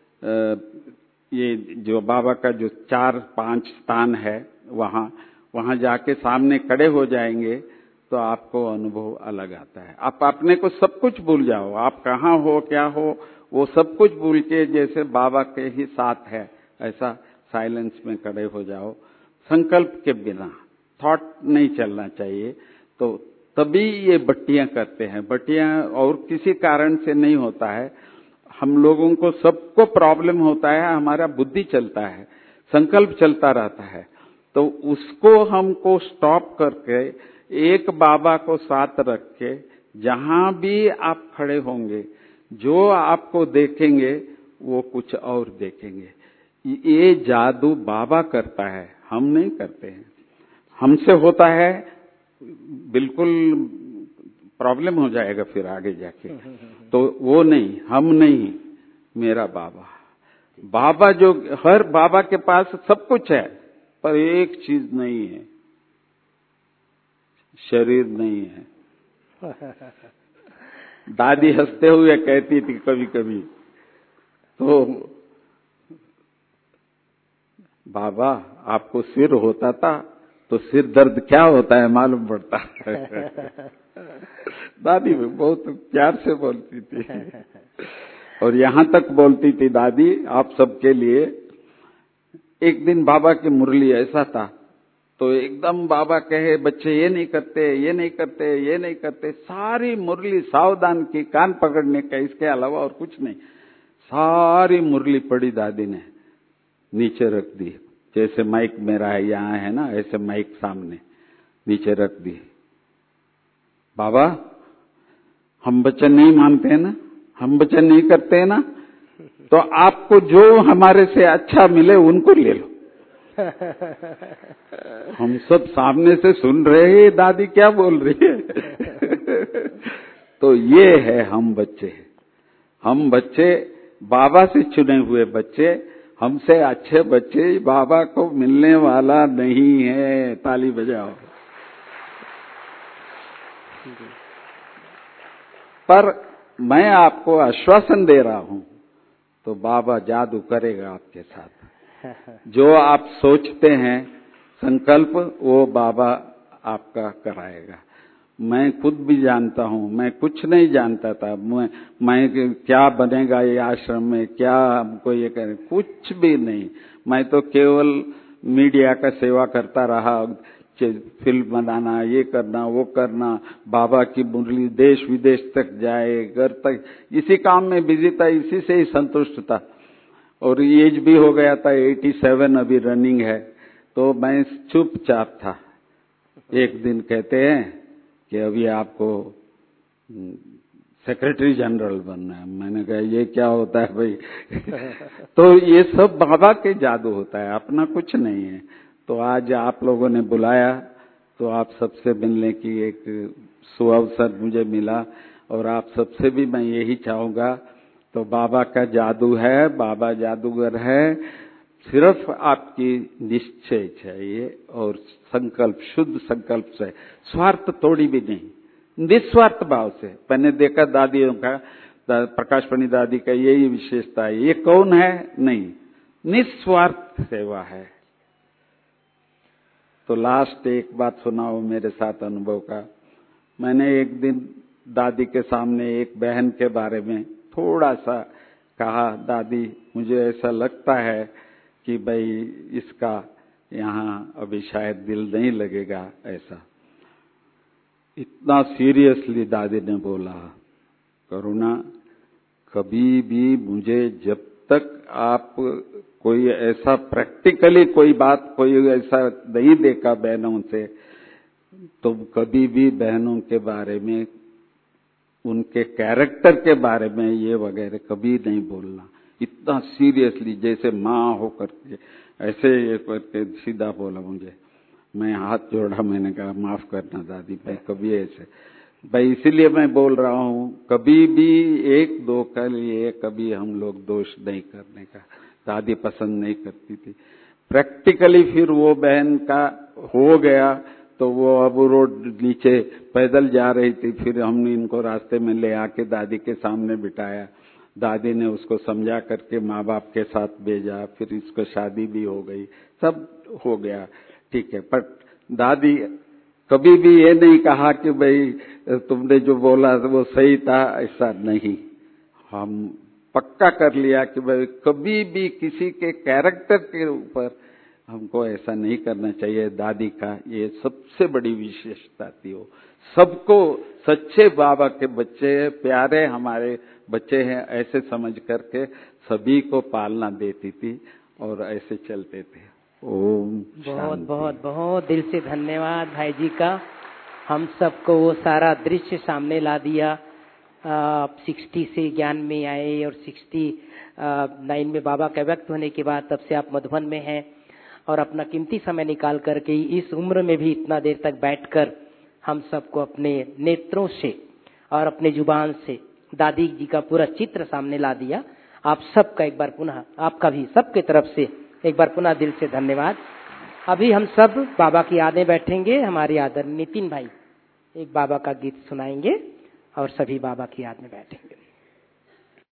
ये जो बाबा का जो चार पांच स्थान है वहां वहां जाके सामने खड़े हो जाएंगे तो आपको अनुभव अलग आता है। आप अपने को सब कुछ भूल जाओ, आप कहाँ हो क्या हो वो सब कुछ भूल के जैसे बाबा के ही साथ है ऐसा साइलेंस में खड़े हो जाओ, संकल्प के बिना। थॉट नहीं चलना चाहिए। तो तभी ये बट्टियां करते हैं। बट्टियां और किसी कारण से नहीं होता है। हम लोगों को सबको प्रॉब्लम होता है, हमारा बुद्धि चलता है, संकल्प चलता रहता है। तो उसको हमको स्टॉप करके एक बाबा को साथ रख के जहां भी आप खड़े होंगे जो आपको देखेंगे वो कुछ और देखेंगे। ये जादू बाबा करता है, हम नहीं करते हैं। हमसे होता है बिल्कुल प्रॉब्लम हो जाएगा फिर आगे जाके। तो वो नहीं, हम नहीं, मेरा बाबा। बाबा जो, हर बाबा के पास सब कुछ है पर एक चीज नहीं है, शरीर नहीं है। दादी हंसते हुए कहती थी कभी कभी, तो बाबा आपको सिर होता था तो सिर दर्द क्या होता है मालूम पड़ता है। दादी बहुत प्यार से बोलती थी और यहाँ तक बोलती थी दादी आप सबके लिए। एक दिन बाबा की मुरली ऐसा था तो एकदम बाबा कहे बच्चे ये नहीं करते, ये नहीं करते, ये नहीं करते, सारी मुरली सावधान की, कान पकड़ने का, इसके अलावा और कुछ नहीं। सारी मुरली पड़ी दादी ने नीचे रख दी, जैसे माइक मेरा है यहाँ है ना, ऐसे माइक सामने नीचे रख दी। बाबा हम वचन नहीं मानते हैं ना, हम वचन नहीं करते हैं ना, तो आपको जो हमारे से अच्छा मिले उनको ले लो। हम सब सामने से सुन रहे हैं दादी क्या बोल रही है। तो ये है हम बच्चे, हम बच्चे बाबा से चुने हुए बच्चे, हमसे अच्छे बच्चे बाबा को मिलने वाला नहीं है। ताली बजाओ। पर मैं आपको आश्वासन दे रहा हूं तो बाबा जादू करेगा आपके साथ। जो आप सोचते हैं संकल्प वो बाबा आपका कराएगा। मैं खुद भी जानता हूं, मैं कुछ नहीं जानता था। मैं, मैं क्या बनेगा ये आश्रम में, क्या हमको ये करें, कुछ भी नहीं। मैं तो केवल मीडिया का सेवा करता रहा, फिल्म बनाना, ये करना, वो करना, बाबा की मुरली देश विदेश तक जाए, घर तक, इसी काम में बिजी था, इसी से ही संतुष्ट था। और एज भी हो गया था, सत्तासी अभी रनिंग है, तो मैं चुपचाप था। एक दिन कहते हैं कि अभी आपको सेक्रेटरी जनरल बनना है। मैंने कहा ये क्या होता है भाई। तो ये सब बाबा के जादू होता है, अपना कुछ नहीं है। तो आज आप लोगों ने बुलाया तो आप सबसे मिलने की एक सुअवसर मुझे मिला और आप सबसे भी मैं यही चाहूंगा। तो बाबा का जादू है, बाबा जादूगर है, सिर्फ आपकी निश्चय चाहिए और संकल्प, शुद्ध संकल्प से, स्वार्थ थोड़ी भी नहीं, निस्वार्थ भाव से। मैंने देखा दादियों का, प्रकाश पणी दादी का यही विशेषता है। ये कौन है? नहीं, निस्वार्थ सेवा है। तो लास्ट एक बात सुनाओ मेरे साथ अनुभव का। मैंने एक दिन दादी के सामने एक बहन के बारे में थोड़ा सा कहा, दादी मुझे ऐसा लगता है कि भाई इसका यहाँ अभी शायद दिल नहीं लगेगा ऐसा। इतना सीरियसली दादी ने बोला, करुणा कभी भी मुझे जब तक आप कोई ऐसा प्रैक्टिकली कोई बात कोई ऐसा नहीं देखा बहनों से, तो कभी भी बहनों के बारे में, उनके कैरेक्टर के बारे में ये वगैरह कभी नहीं बोलना। इतना सीरियसली जैसे माँ होकर के ऐसे ये करके सीधा बोला मुझे। मैं हाथ जोड़ा, मैंने कहा माफ करना दादी, मैं कभी ऐसे भाई, इसीलिए मैं बोल रहा हूँ कभी भी एक दो के लिए कभी हम लोग दोष नहीं करने का। दादी पसंद नहीं करती थी प्रैक्टिकली। फिर वो बहन का हो गया तो वो अब रोड नीचे पैदल जा रही थी, फिर हमने इनको रास्ते में ले आके दादी के सामने बिठाया। दादी ने उसको समझा करके माँ बाप के साथ भेजा, फिर इसको शादी भी हो गई, सब हो गया, ठीक है। पर दादी कभी भी ये नहीं कहा कि भाई तुमने जो बोला वो सही था, ऐसा नहीं। हम पक्का कर लिया कि भाई कभी भी किसी के कैरेक्टर के ऊपर हमको ऐसा नहीं करना चाहिए। दादी का ये सबसे बड़ी विशेषता थी। वो सबको सच्चे बाबा के बच्चे प्यारे हमारे बच्चे हैं ऐसे समझ करके सभी को पालना देती थी और ऐसे चलते थे। ओम बहुत बहुत बहुत दिल से धन्यवाद भाई जी का। हम सबको वो सारा दृश्य सामने ला दिया। आप सिक्सटी से ज्ञान में आए और सिक्सटी नाइन में बाबा का व्यक्त होने के बाद तब से आप मधुबन में हैं और अपना कीमती समय निकाल करके इस उम्र में भी इतना देर तक बैठकर हम सबको अपने नेत्रों से और अपने जुबान से दादी जी का पूरा चित्र सामने ला दिया। आप सबका एक बार पुनः, आपका भी सबके तरफ से एक बार पुनः दिल से धन्यवाद। अभी हम सब बाबा की याद में बैठेंगे। हमारे आदरणीय नितिन भाई एक बाबा का गीत सुनाएंगे और सभी बाबा की याद में बैठेंगे।